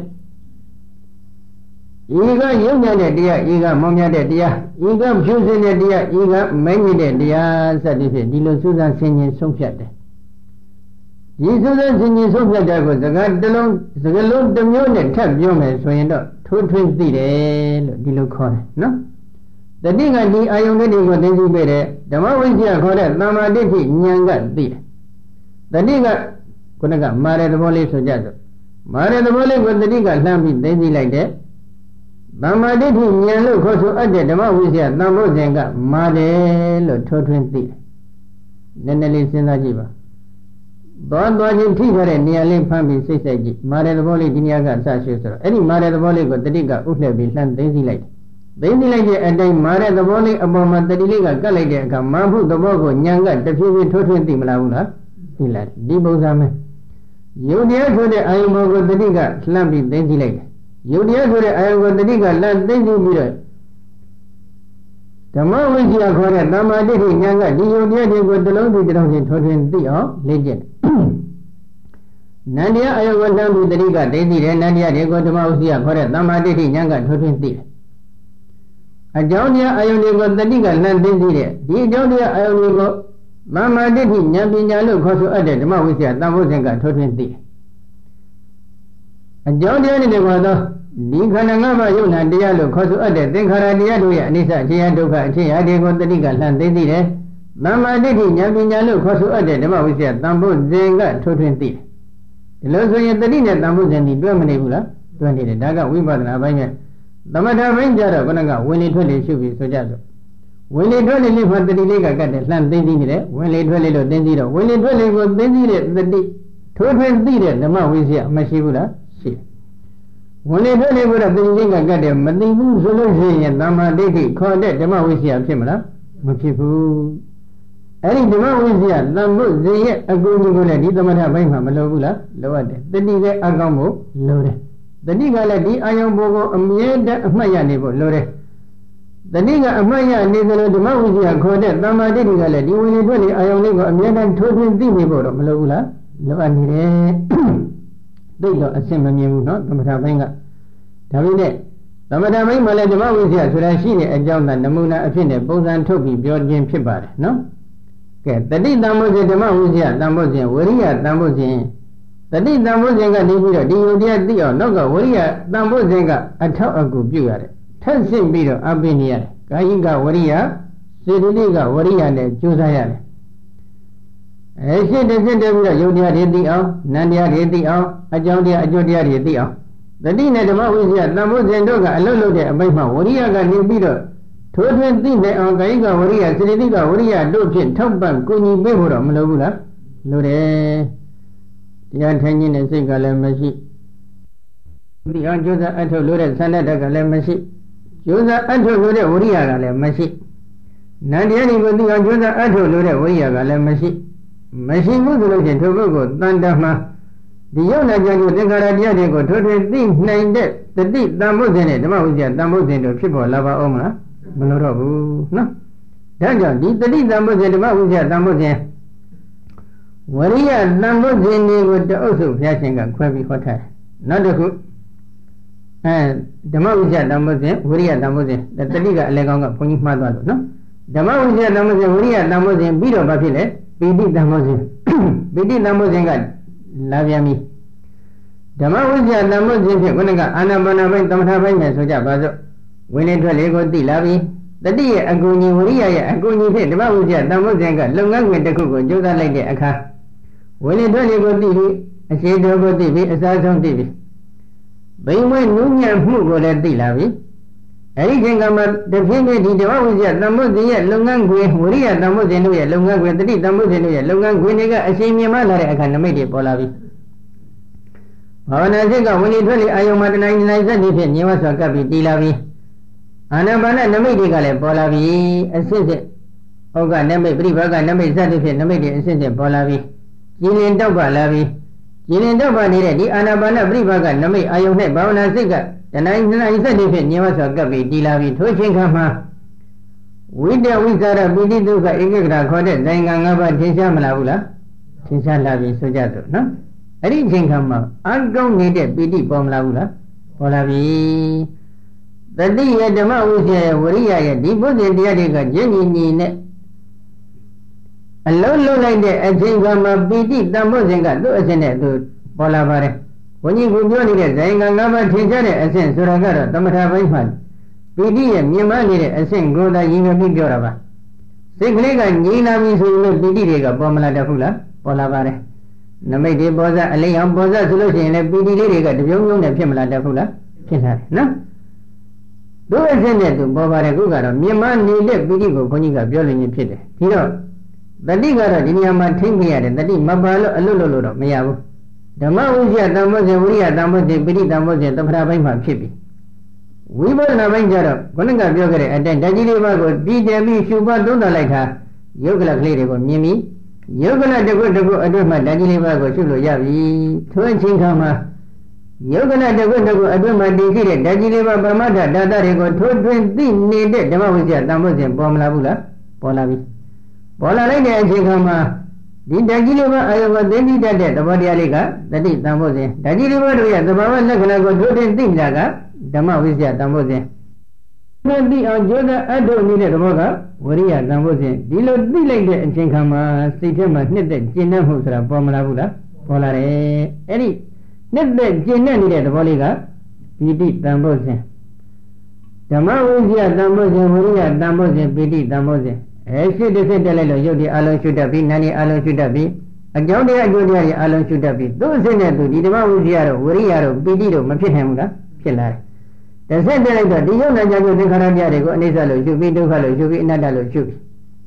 ဤကယုံနေတဲ့တရားဤကမောမြတ်တဲ့တရားဤကဖြူစင်တဲ့တရားဤကမိမ့်မြတဲ့တရားစသည်ဖြင့်ဒီလိုစူးစမ်းဆင်ခြင်ဆုံးဖြတ်တယ်ဒီစူးစမ်းဆင်ခြင်ဆုံးဖြတ်တဲ့ကိုစကားတစ်လုံးစကားလုံးတစ်မျိုးနဲ့ထပ်ပြောမယ်ဆိုရင်တော့ထိုးထွင်းသိတယ်လို့ဒီလိုခေါ်တယ်နော်တတိကဒီအာယုန်တွေကိုသိသိပေးတယ်ဓမ္မဝိဇ္ဇာခေါ်တဲ့သမ္မာဒိဋ္ဌိဉာဏ်ကသိတယ်တတိကခုနကမာရသဘောလေးဆိုကြဆိုမာရသဘောလေးကိုတတိကလှမ်းပြီးသိသိလိုက်တဲ့သမ္မာဒိဋ္ဌိဉာဏ်လို့ခေါ်ဆိုအပ်တဲ့ဓမ္မဝိဇ္ဇာသံဃောဇဉ်ကမာတယ်လို့ထိုးထွင်းသိတယ်နည်းနည်းလေးစဉ်းစားကြည့်ပါသွားချင်းထိထားတဲ့နေရာလေးဖမ်းပြီးစိတ်ဆိုင်ကြည့်မာတဲ့သဘောလေးဒီနေရာကစရှုဆိုတော့အဲ့ဒီမာတဲ့သဘောလေးကိုတတိကဥလှည့်ပြီးလှမ်းသိသိလိုက်သိသိလိုက်တဲ့အတိုင်းမာတဲ့သဘောလေးအပေါ်မှာတတိလေးကကတ်လိုက်တဲ့အခါမာမှုသဘောကိုဉာဏ်ကတဖြည်းဖြည်းထိုးထွင်းသိမလားဘူးလားသိလားဒီပုံစံပဲယုတ်တရားဆိုတဲ့အာယုံဘောကိုတတိကလှမ်းပြီးသိသိလိုက်တယ်ယုတ်တရားဆိုတဲ့အာယုံကိုတတိကလှမ်းသိသိပြီးတော့ဓမ္မဝိဇ္ဇာခေါ်တဲ့သမ္မာဒိဋ္ဌိဉာဏ်ကဒီယုတ်တရားတွေကိုတစ်လုံးပြီးတစ်လုံးချင်းထိုးထွင်းသိအောင်လေ့ကျင့်နန္တရားအယုကိုလှမ်းပြီးတတိကသိသိတယ်နန္တရားတွေကိုဓမ္မဝိဇ္ဇာခေါ်တဲ့သမ္မာဒိဋ္ဌိဉာဏ်ကထိုးထွင်းသိတယ်အကြောင်းတရားအယုတွေကိုတတိကလှမ်းသိသိတယ်ဒီအကြောင်းတရားအယုတွေကိုသမ္မာဒိဋ္ဌိဉာဏ်ပညာလို့ခေါ်ဆိုအပ်တဲ့ဓမ္မဝိဇ္ဇာသံဃောဇဉ်ကထိုးထွင်းသိတယ်အကြောင်းတရားတွေကတော့ဒီခန္ဓာ၅ပါးယုံနာတရားလို့ခေါ်ဆိုအပ်တဲ့သင်္ခါရတရားတို့ရဲ့အနိစ္စအခြေယဒုက္ခအခြေယတွေကိုတတိကလှမ်းသိသိတယ်သမ္မာဒိဋ္ဌိဉာဏ်ပညာလို့ခေါ်ဆိုအပ်တဲ့ဓမ္မဝိဇ္ဇာသံဃောဇဉ်ကထိုးထွင်းသိတယ်ဒီလိုဆိုရင်တတိနဲ့သံဃောဇဉ်ဒီတွဲမနေဘူးလားတွဲနေတယ်ဒါကဝိပဿနာပိုင်းရဲ့သမထဘိုင်းကြတော့ခဏကဝင်လေထွက်လေရှုပြီးဆိုကြဆိုဝင်လေထွက်လေလေးမှတတိလေးကကတ်တယ်လှမ်းသိသိနေတယ်ဝင်လေထွက်လေလို့သိသိတော့ဝင်လေထွက်လေကိုသိသိတဲ့တတိထိုးထွင်းသိတဲ့ဓမ္မဝိဇ္ဇာမရှိဘူးလားရှိတယ်ဝင်လေထွက်လေကိုတော့တတိလေးကကတ်တယ်မသိဘူးဆိုလို့ရှိရင်သမ္မာဒိဋ္ဌိခေါ်တဲ့ဓမ္မဝိဇ္ဇာဖြစ်မလားမဖြစ်ဘူးအဲ့ဒီဓမ္မဝိဇ္ဇာသံဃောဇဉ်ရဲ့အကူအညီကိုလည်းဒီသမထဘိုင်းမှာမလိုဘူးလားလိုအပ်တယ်တတိကအကောင်းဖို့လိုတယ်တတိကလည်းဒီအာယုံဘောကိုအမြဲတမ်းအမှတ်ရနေဖို့လိုတယ်တတိကအမှတ်ရနေသလိုဓမ္မဝိဇ္ဇာခေါ်တဲ့သမ္မာဒိဋ္ဌိကလည်းဒီဝင်လေထွက်လေအာယုံလေးကိုအမြဲတမ်းထိုးထွင်းသိနေဖို့တော့မလိုဘူးလားလိုအပ်နေတယ်သိတော့အဆင်မမြင်ဘူးနော်သမထဘိုင်းကဒါပေမဲ့သမထဘိုင်းမှာလည်းဓမ္မဝိဇ္ဇာဆိုတာရှိတဲ့အကြောင်းသာနမူနာအဖြစ်နဲ့ပုံစံထုတ်ပြီးပြောခြင်းဖြစ်ပါတယ်နော်ကဲတတိတံဘောဇဉ်ဓမ္မဝိဇ္ဇာတံဘောဇဉ်ဝိရိယတံဘောဇဉ်တတိတံဘောဇဉ်ကနေပြီးတော့ဒီယုတ်တရားသိအောင်နောက်ကဝိရိယတံဘောဇဉ်ကအထောက်အကူပြုရတယ်ထပ်ဆင့်ပြီးတော့အပိနေရတယ်ကာယိကဝိရိယစေတသိကဝိရိယနဲ့ကြိုးစားရတယ်ရှင်းတဲ့ပြီးတော့ယုတ်တရားတွေသိအောင်နန္တရားတွေသိအောင်အကြောင်းတရားအကျိုးတရားတွေသိအောင်တတိနဲ့ဓမ္မဝိဇ္ဇာတံဘောဇဉ်တို့ကအလုံးလုံးတဲ့အပိုင်းမှာဝိရိယကနေပြီးတော့ထိုးထွင်းသိနိုင်အောင်ကာယကဝရိယစေတသိကဝရိယတို့ဖြင့်ထောက်ပံ့ကူညီပေးဖို့တော့မလိုဘူးလားလိုတယ်တရားထိုင်ခြင်းနဲ့စိတ်ကလည်းမရှိဒီအောင်ကြိုးစားအထုတ်လို့တဲ့ဆန္ဒတက်ကလည်းမရှိကြိုးစားအထုတ်လို့တဲ့ဝရိယကလည်းမရှိနန္တရားတွေကိုဒီအောင်ကြိုးစားအထုတ်လို့တဲ့ဝရိယကလည်းမရှိဘူးဆိုလို့ချင်းထိုပုဂ္ဂိုလ်တန်တမှာဒီယုံနာကြံကိုသင်္ခါရတရားတွေကိုထိုးထွင်းသိနိုင်တဲ့တတိတံဘောဇဉ်နဲ့ဓမ္မဝိဇ္ဇာတံဘောဇဉ်တို့ဖြစ်ပေါ်လာပါအောင်မလားမလို့တော့ဘူးနော်ဒါကြောင့်ဒီတတိတံဘောဇဉ်ဓမ္မဝိဇ္ဇာတံဘောဇဉ် Waria Namuzini would also flashing a quabi hotel. Not a good. And the Mawija Namuzin, Waria Namuzin, the Liga Leganga Pony Mother, no? The Mawija Namuzin, Waria Namuzin, Bido Bapile, Bidi Namuzin, Bidi Namuzin, Laviami. The Mawija Namuzin, Winnega, Anabana, Tamata, Soja Bazo, Winnie to Lego di Lavi. The dear Aguni Waria, Aguni, the Mawija Namuzin, Lunga with the Kuku, Joda like the Aka. When it really go TV, a shade of TV, a size on TV. But when Nunya who go at the Lavi, anything about the family, the Mawija, Namuzia, Lungang, Waria, Namuzin, Lunga with the Namuzin, Lungang, Winniga, a same Yamala, I can make it Polavi. When I think of when it really I am at 99 cents, you was a copy, Dilavi. Anabana, Namedica, Polavi, a sister. Oga, Name, Privaga, Name, Satisfied, Namedi, a sister, Polavi. Jilin Doba Lavi. Jilin Doba needed the Anabana Brivaga, Name, Ayone, Bauna Ziga, the 99 centimeter near us of Gabi, Dilavi, Tochinkama. With the wizard of Bidi Duga, Igra, Codet, Zanganga, Tisha Malavula, Tisha Lavi, Sojato, no? I didn't think I'm going needed Bidi Bom Lavula, Polavi. The day at the Mawuja, Waria, Dibos, the Adiga, Jenny. A low like the Ajingama BD, Damozinga, do as in it to Polavare. When you go to it, Zanganga, Tijane, as in Suragara, Tamata Vaiman. BD and Yamani, as in Goda Yima Bigorava. Siglega, Nina means we will BD, Bomala Dafula, Polavare. Namade Boza, Alayam Boza solution, and BD, the young Pimala Dafula, Pinha, no? Do as in it to Bobare Gugara, Miman needed BD, Poniga, Biolin Pit. Hero. The Liga, the Yama Tingia, the Mabalo, a Lulu, Mayabu. The Mawuja, Damoze, Uria, Damoze, Bidi, Damoze, the Pravima Chippy. We were an avenger, Gonanga Yogare, and then Dajiliva would be there, Shuba, don't like her. Yogala lady go Mimi. Yogala the good to go, I do my Dajiliva go Shulu Yavi, Twenty Kama. Yogala the good to go, I do my defeated Dajiliva Bamada, Dada go, 20 needed the Mawuja, Damoze, Bomlavula, Polavi. Pola like the Jigama. Did Dajiliva, I was then dead, the body aliga, that is Damoze. Dajiliva, the Baba Lagana go to Tindaga, Damavisia, Damoze. Maybe on Joda, I don't need a Moga, Waria, Damoze. Dilo like the Jingama, Sitama, knitted Jina Husra, Pomalabuda, Polare, Eddie. Knitted Jina needed the Boliga, Piti, Damoze. Damavisia, Damoze, Waria, Damoze, Piti, Damoze. As you descend the letter, Yodi Alon should have been, Nani Alon should have been, a Jodia Jodia Alon should have been. Those in it to the Mawuziaro, Uriaro, Bidido, Machihamga, Pillar. The center letter, the Yona Jago de Caradiago, Nizalo, Jubi, Duvalo, Jubi, Nadalo, Jubi.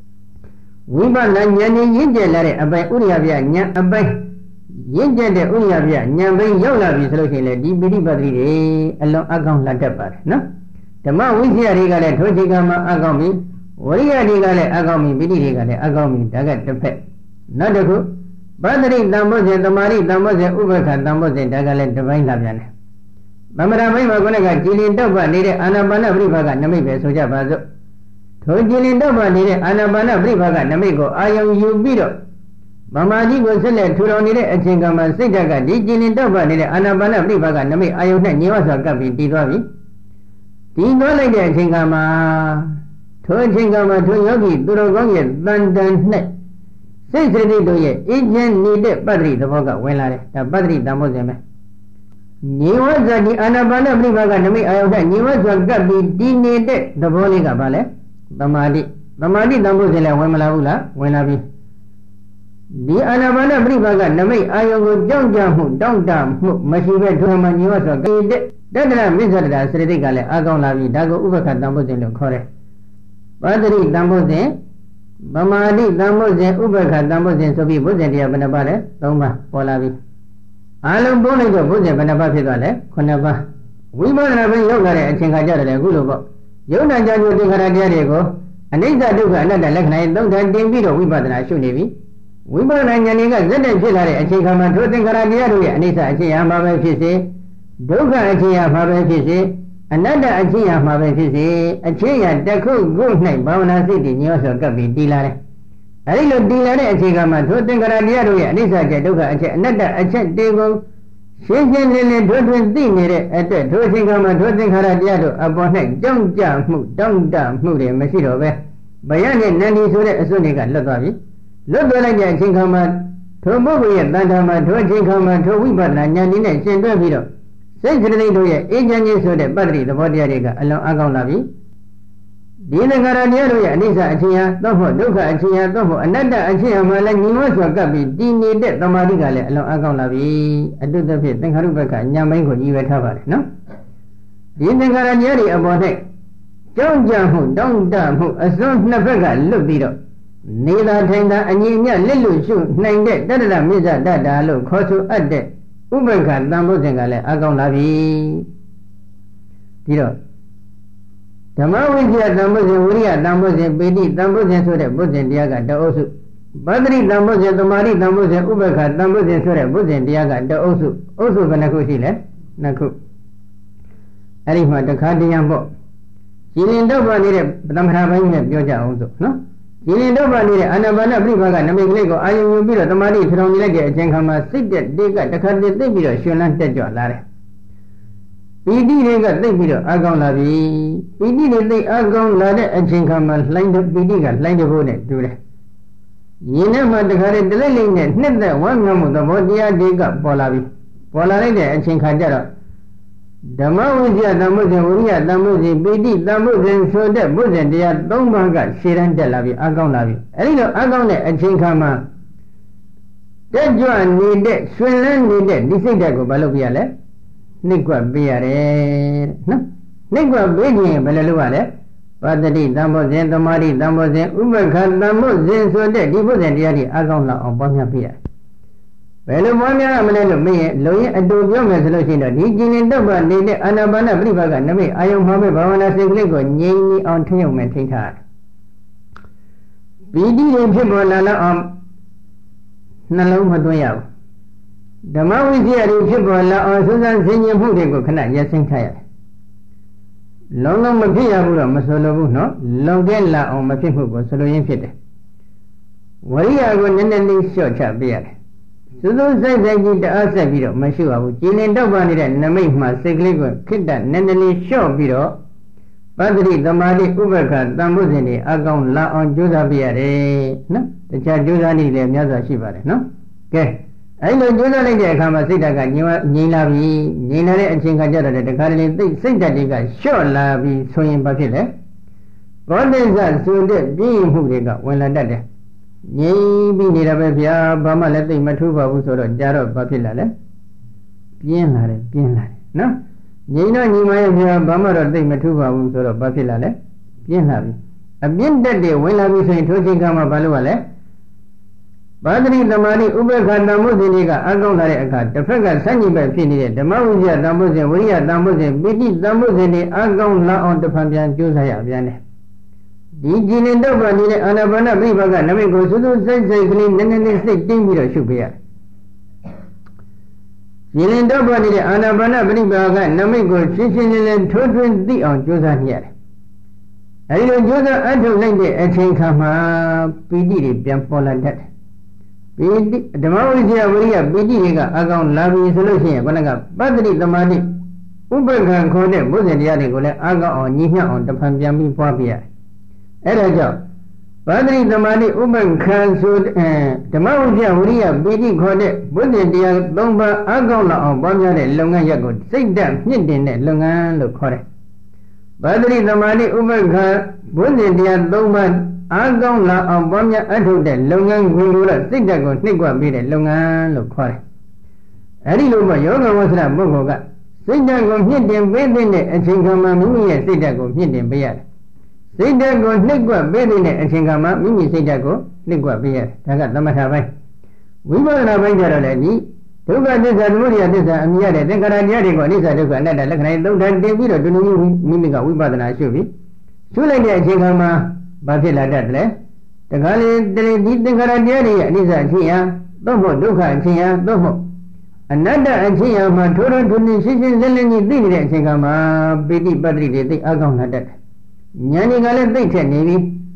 We ban Nanyani, Yinja, Abai Uriavia, Abai Yinja de Uriavia, Nyambi, Yola, Visloki, Dibidi Badri, along Agam Latapar, no? The Mawuziariga, Tojigama, Agami. Waria Digale Agami, Bidi Digale Agami, Dagat the pet. Not a good. Badri Dambos, the Mari Dambos, Ubaka, Dambos, Dagale, the Vine Labian. Mamma Magonaga, Jilin Doba, needed Anabana Brivaga, Namibe, Soja Bazo. Told Jilin Doba, needed Anabana Brivaga, Namigo, I am you bido. Mamma was select to Ronide and Chingama, Sijaga, Jilin Doba, needed Anabana Brivaga, Nami, I am Niwasa Gabi, Digavi. Digo like the Chingama. Tochingama to Yogi, Durogongi, Bandan Net. Say, do ye, Indian needed Badri, the Voga, Wellare, the Badri, the Mozeme. Niwas the Anabana Brivaganami, I have done Niwas of Gabi, needed the Boliga Bale, Bamadi, the Mozilla, Wemalavula, Wenavi. The Anabana Brivaganami, I have John Jamu, Down Dam, Mashiva to him and Niwas of Gabi, Dadra visited us, Redigale, Agon Lavi, Dago Ubaka, Dambozilla, correct. Badri Damboze, Bamadi Damboze, Ubaka Damboze, Sobi, Bozendia Banabare, Toma, Polavi. Alam Bonego, Boze, Banabafidale, Konaba. We were having yoga at Chingaja, Gulubo. Yona Jago de Caradiago, and Nisa Duga, another Lekna, don't have Dimbido, we bought an Ashunevi. We were Naniga, Zed Chilare, and Chingama, Totin Caradiago, and Nisa, Chiama Fisi, Duga, Chiama Fisi. Another Achia Mavesi, Achia, the cool good name, Bauna City, news of Gabi, Dilare. အဲဒီလိုတည်လာတဲ့အချိန်ကမှထိုသင်္ခါရတရားတို့ရဲ့အနိစ္စအချက်ဒုက္ခအချက်အနတ္တအချက်တွေကိုရှင်းရှင်းလင်းလင်းထွန်းထွန်းသိနေတဲ့အတွက်ထိုအချိန်ကမှထိုသင်္ခါရတရားတို့အပေါ်၌ကြောင့်ကြမှုတောင့်တမှုတွေမရှိတော့ပဲဘယနဲ့နန္ဒီဆိုတဲ့အစွန်းတွေကလွတ်သွားပြီလွတ်သွားလိုက်တဲ့အချိန်ကမှထိုပုဂ္ဂိုလ်ရဲ့တဏ္ဍာမှာထိုအချိန်ကမှထိုဝိပဿနာဉာဏ်ကြီးနဲ့ရှင်းတွဲပြီးတော့စိတ်ကလေးတို့ရဲ့အေးချမ်းခြင်းဆိုတဲ့ပတ္တိသဘောတရားတွေကအလွန်အကောင်းလာပြီဒီသင်္ခါရတရားတို့ရဲ့အနိစ္စအချင်းဟာသို့မဟုတ်ဒုက္ခအချင်းဟာသို့မဟုတ်အနတ္တအချင်းဟာမှလည်းညီမစွာကပ်ပြီးတည်နေတဲ့သမာဓိကလည်းအလွန်အကောင်းလာပြီအတုတဖြစ်သင်္ခါရုပ္ပကညာမိုင်းကိုကြီးပဲထားပါတယ်နော်ဒီသင်္ခါရတရားတွေအပေါ်၌ကြောင့်ကြမှုတောင့်တမှုအစွန်းနှစ်ဘက်ကလွတ်ပြီးတော့နေသာထိုင်သာအညီအမျှလက်လွတ်ရှုနိုင်တဲ့တတ္တရမြစ္ဆတတ္တာလို့ခေါ်ဆိုအပ်တဲ့ဥပ္ပခတန်ဖို့စဉ်ကလည်းအကောင်းလာပြီဒီတော့ဓမ္မဝိဇ္ဇာတန်ဖို့စဉ်ဝိရိယတန်ဖို့စဉ်ပိဋိတန်ဖို့စဉ်ဆိုတဲ့ဘုဇင်တရားကတအုပ်စုပတ္တိတန်ဖို့စဉ်သမာဓိတန်ဖို့စဉ်ဥပ္ပခတန်ဖို့စဉ်ဆိုတဲ့ဘုဇင်တရားကတအုပ်စုအုပ်စုဘယ်နှခုရှိလဲနှစ်ခုအဲ့ဒီမှာတခါတရံပေါ့ကြည်လင်တော့ပါနေတဲ့သမထပိုင်းနဲ့ပြောကြအောင်ဆိုနော်ကြည်လင်တော့ပါနေတဲ့အာနာပါနပြိပါကနမိတ်ကလေးကိုအာယုံယူပြီးတော့သမာဓိထထောင်နေလိုက်တဲ့အချိန်ခါမှာစိတ်တက်တေကတခါတည်းသိပြီးတော့ရှင်လန်းတက်ကြွလာတယ်ပီတိတွေကသိပြီးတော့အကောင်းလာပြီပီတိတွေသိအကောင်းလာတဲ့အချိန်ခါမှာလှိုင်းတဲ့ပီတိကလှိုင်းတဲ့ဘိုးနဲ့တူတယ်ယင်ထဲမှာတခါတည်းတလိမ့်လိမ့်နဲ့နှစ်သက်ဝမ်းမြောက်မှုသဘောတရားတွေကပေါ်လာပြီပေါ်လာလိုက်တဲ့အချိန်ခါကျတော့ဓမ္မဝိဇ္ဇာတန်ဖို့စဉ်ဝိရိယတန်ဖို့စဉ်ပိဋိတန်ဖို့စဉ်ဆိုတဲ့ဘုဇင်တရား၃ပါးကရှေ့တန်းတက်လာပြီအကောင်းလာပြီအဲဒီလိုအကောင်းတဲ့အချိန်ခါမှာတက်ကြွနေတဲ့ဆွေလန်းနေတဲ့ဒီစိတ်ဓာတ်ကိုမလုပ်ပြရလဲနှိပ်ကွက်ပေးရတယ်နော်နှိပ်ကွက်ပေးခြင်းဘယ်လိုလုပ်ရလဲပတ္တိတန်ဖို့စဉ်သမာဓိတန်ဖို့စဉ်ဥပ္ပခတန်ဖို့စဉ်ဆိုတဲ့ဒီဘုဇင်တရားတွေအကောင်းလာအောင်ပွားများပေးရတယ်ဘယ်လိုပွားများရမလဲလို့မေးရင်လုံရင်အတူပြောမယ်ဆိုလို့ရှိရင်တော့ဒီကျင်လင်တော့ပါနေတဲ့အာနာပါနပြိပါကနမိတ်အာယုံမှာပဲဘာဝနာစိတ်ကလေးကိုငြိမ်နေအောင်ထိရုံနဲ့ထိန်းထားပီတိတွေဖြစ်ပေါ်လာလောက်အောင်နှလုံးမသွင်းရဘူးဓမ္မဝိဇ္ဇာတွေဖြစ်ပေါ်လာအောင်စူးစမ်းဆင်ခြင်မှုတွေကိုခဏရက်စိမ့်ထားရတယ်လုံးလုံးမဖြစ်ရဘူးတော့မဆိုလိုဘူးနော်လုံတဲ့လာအောင်မဖြစ်မှုကိုဆိုလိုရင်းဖြစ်တယ်ဝရိယကိုနည်းနည်းလေးလျှော့ချပေးရတယ်စွစွစိုက်စိုက်ကြီးတအားဆက်ပြီးတော့မရှိပါဘူးကြည်လင်တော့ပါနေတဲ့နမိတ်မှာစိတ်ကလေးကိုခိတ္တနည်းနည်းလေးလျှော့ပြီးတော့ပတ္တိသမာဓိဥပ္ပခတန်ဖို့စဉ်တွေအကောင်းလာအောင်ကြိုးစားပြရတယ်နော်တခြားကြိုးစားနည်းလည်းများစွာရှိပါတယ်နော်ကဲအဲ့လိုကြိုးစားလိုက်တဲ့အခါမှာစိတ်ဓာတ်ကငြိမ်လာပြီငြိမ်လာတဲ့အချိန်ခါကျတော့တခါတလေစိတ်ဓာတ်တွေကလျှော့လာပြီဆိုရင်ဘာဖြစ်လဲဘောဓိဇဆိုတဲ့ပြည့်မှုတွေကဝင်လာတတ်တယ်ငြိမ်ပြီးနေတာပဲဗျာဘာမှလည်းသိမထူးပါဘူးဆိုတော့ကြာတော့ဘာဖြစ်လာလဲပြင်းလာတယ်နော်ငြိမ်တော့ညီမရဲ့ဗျာဘာမှတော့သိမထူးပါဘူးဆိုတော့ဘာဖြစ်လာလဲပြင်းလာပြီအပြင်းတက်တွေဝင်လာပြီဆိုရင်ထိုချိန်ကမှဘာလို့ လဲပါတိသမာဓိဥပ္ပခတန်ဖို့စဉ်တွေကအကောင်းလာတဲ့အခါတစ်ဖက်ကဆန့်ကျင်ဘက်ဖြစ်နေတဲ့ဓမ္မဝိဇ္ဇာတန်ဖို့စဉ်ဝိရိယတန်ဖို့စဉ်ပိဋိတန်ဖို့စဉ်တွေအကောင်းလာအောင်တစ်ဖန်ပြန်ကြိုးစားရပြန်တယ်ဒီကြည်လင်တော့ပါနေတဲ့အာနာပါနပြိပါကနမိတ်ကိုစွစွစိုက်စိုက်ကလေးနည်းနည်းလေးစိတ်တင်းပြီးတော့ရှုပေးရတယ်ကြည်လင်တော့ပါနေတဲ့အာနာပါနပြိပါကနမိတ်ကိုရှင်းရှင်းလင်းလင်းထိုးထွင်းသိအောင်ကြိုးစားနေရတယ်အဲဒီလိုကြိုးစားအထုတ်လိုက်တဲ့အချိန်ခါမှာပီတိတွေပြန်ပေါ်လာတတ်တယ်ပီတိဓမ္မဝိဇ္ဇာဝိရိယပီတိတွေကအကောင်လာပြီဆိုလို့ရှိရင်ခொနကပတ္တိသမာဓိဥပ္ပခခေါ်တဲ့ဘုဇင်တရားတွေကိုလည်းအကောင်အောင်ညီမျှအောင်တစ်ဖန်ပြန်ပြီးပွားပြရတယ်အဲ့ဒါကြောင့်ပါတိသမာဓိဥပ္ပခံဆိုဓမ္မဝိဇ္ဇဝိရိယပိဋိခေါ်တဲ့ဘုဇင်တရား၃ပါးအကောင်းလောက်အောင်ပွားများတဲ့လုပ်ငန်းရပ်ကိုစိတ်ဓာတ်မြင့်တင်တဲ့လုပ်ငန်းလို့ခေါ်တယ်။ပါတိသမာဓိဥပ္ပခံဘုဇင်တရား၃ပါးအကောင်းလောက်အောင်ပွားများအထုတ်တဲ့လုပ်ငန်းဝင်လို့စိတ်ဓာတ်ကိုနှိပ်ကွပ်ပေးတဲ့လုပ်ငန်းလို့ခေါ်တယ်။အဲဒီလိုမှယောဂဝဆရာပုဂ္ဂိုလ်ကစိတ်ဓာတ်ကိုမြင့်တင်ပေးတဲ့အချိန်ခါမှာမိမိရဲ့စိတ်ဓာတ်ကိုမြင့်တင်ပေးရတယ်စိတ်ဓာတ်ကိုနှိပ်ကွပ်ပေးတဲ့အချိန်ခါမှာမိမိစိတ်ဓာတ်ကိုနှိပ်ကွပ်ပေးရတယ်ဒါကသမထပိုင်းဝိပဿနာပိုင်းကြတော့လေဒီဒုက္ခသစ္စာသမုဒယသစ္စာအမြင်ရတဲ့သင်္ခါရတရားတွေကိုအနိစ္စဒုက္ခအနတ္တလက္ခဏာသုံးဌာန်တင်ပြီးတော့တူတူမိမိကဝိပဿနာရှုပြီးရှုလိုက်တဲ့အချိန်ခါမှာဘာဖြစ်လာတတ်တယ်တခါလေဒီသင်္ခါရတရားတွေရဲ့အနိစ္စအချင်းရာသို့မဟုတ်ဒုက္ခအချင်းရာသို့မဟုတ်အနတ္တအချင်းရာမှာထိုးထိုးထွန်းထွန်းရှင်းရှင်းလင်းလင်းကြီးသိနေတဲ့အချိန်ခါမှာပိဋိပတ္တိတွေသိအကောင်းလာတတ်တယ်ဉာဏ်တွေကလည်းသိထက်နေပြီ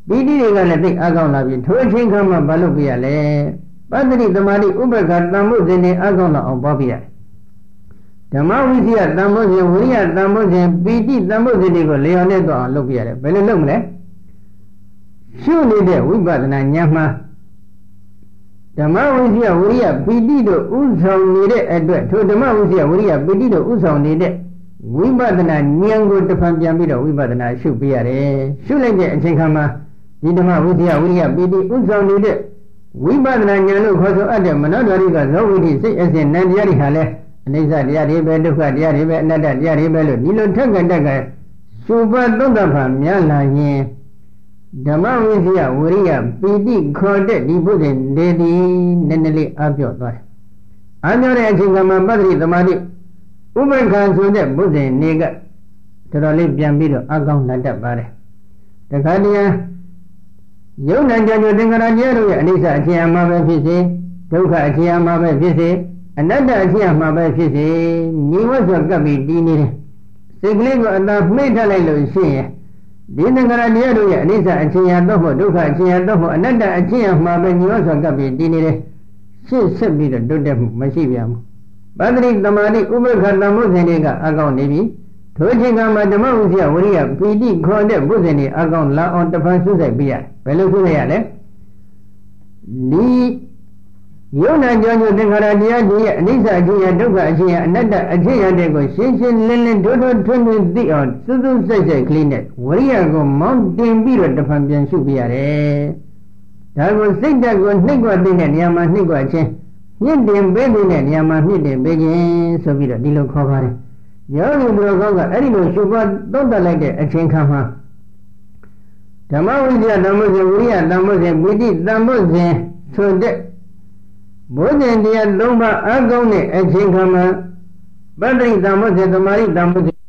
ပီတိတွေကလည်းသိအကောင်းလာပြီထိုအချိန်ခါမှာဘာလုပ်ပြရလဲပတ္တိသမာဓိဥပ္ပခါတန်ဖို့စဉ်နေအကောင်းလာအောင်ပွားပြရတယ်ဓမ္မဝိဇ္ဇာတန်ဖို့စဉ်ဝိရိယတန်ဖို့စဉ်ပီတိတန်ဖို့စဉ်တွေကိုလျော်နဲ့တော့အောင်လုပ်ပြရတယ်ဘယ်လိုလုပ်မလဲရှုနေတဲ့ဝိပဿနာဉာဏ်မှာဓမ္မဝိဇ္ဇာဝိရိယပီတိတို့ဥဆောင်နေတဲ့အတွက်ထိုဓမ္မဝိဇ္ဇာဝိရိယပီတိတို့ဥဆောင်နေတဲ့ဝိပဿနာဉာဏ်ကိုတစ်ဖန်ပြန်ပြီးတော့ဝိပဿနာရှုပြရတယ်ရှုလိုက်တဲ့အချိန်ခါမှာဒီဓမ္မဝိဇ္ဇာဝိရိယပီတိဥဆောင်နေတဲ့ဝိပဿနာဉာဏ်လို့ခေါ်ဆိုအပ်တဲ့မနောဓာရိကဇောဝိတိစိတ်အစဉ်နံတရားတွေဟာလဲအနိစ္စတရားတွေပဲဒုက္ခတရားတွေပဲအနတ္တတရားတွေပဲလို့ဒီလိုထက်ကတက်ကရှုပတ်သုံးသပ်ပါများလာရင်ဓမ္မဝိဇ္ဇာဝိရိယပီတိခေါ်တဲ့ဒီဘုရင်ဒေဒီနည်းနည်းလေးအပြော့သွားတယ်။အပြော့တဲ့အချိန်ကမှပတ္တိသမာဓိဥပ္ပခါဆိုတဲ့ဘုရင်နေကတော်တော်လေးပြန်ပြီးတော့အကောင်းလက်တတ်ပါတယ်။တခါတည်းယုံနာကြကြသင်္ခါရတရားတို့ရဲ့အနိစ္စအခြေအမှပဲဖြစ်စေဒုက္ခအခြေအမှပဲဖြစ်စေအနတ္တအခြေအမှပဲဖြစ်စေညီဝတ်စွာကပ်ပြီးတည်နေတယ်။စိတ်ကလေးကိုအသာမှိတ်ထားလိုက်လို့ရှိရင်ဒီသင်္ခါရတရားတို့ရဲ့အနိစ္စအခြေအတော့ဖို့ဒုက္ခအခြေအတော့ဖို့အနတ္တအခြေအမှပဲညီဝတ်စွာကပ်ပြီးတည်နေတယ်။ရှေ့ဆက်ပြီးတော့တိုးတက်မှုမရှိပြန်ဘူး။ပတ္တိသမာဓိဥပ္ပခါတံမှုစဉ်တွေကအကောင်းနေပြီ။ထိုအချိန်ကမှဓမ္မဥစ္စာဝိရိယပီတိခေါ်တဲ့ဘုဇင်တွေအကောင်းလာအောင်တဖန်ဆုစိုက်ပြရတယ်။ဘယ်လိုဆုစိုက်ရလဲ။ဒီယုံနာကြောင့်သင်္ခါရတရားကြီးရဲ့အနိစ္စအခြေအဒုက္ခအခြေအနတ္တအခြေအတဲ့ကိုရှင်းရှင်းလင်းလင်းထွန်းထွန်းထွန်းထွန်းသိအောင်စွစွစိုက်စိုက်ကလေးနဲ့ဝိရိယကိုမောင်းတင်ပြီးတော့တဖန်ပြန်ရှုပြရတယ်။ဒါကိုစိတ်ဓာတ်ကိုနှိပ်ကွတဲ့နေရာမှာနှိပ်ကွခြင်းမြင့်တင်ပေးတဲ့နေရာမှာမြင့်တင်ပေးခြင်းဆိုပြီးတော့ဒီလိုခေါ်ပါတယ်။ယောဂီဘုရားကောင်းကအဲ့ဒီလိုရှုပွားသုံးသပ်လိုက်တဲ့အချိန်ခါမှာဓမ္မဝိဇ္ဇာတမ္မို့စဉ်ဝိရိယတမ္မို့စဉ်ပိဋိတမ္မို့စဉ်ဆိုတဲ့ဘုဇင်တရား၃ပါးအကောင်းတဲ့အချိန်ခါမှာပတ္တိတမ္မို့စဉ်သမာဓိတမ္မို့စဉ်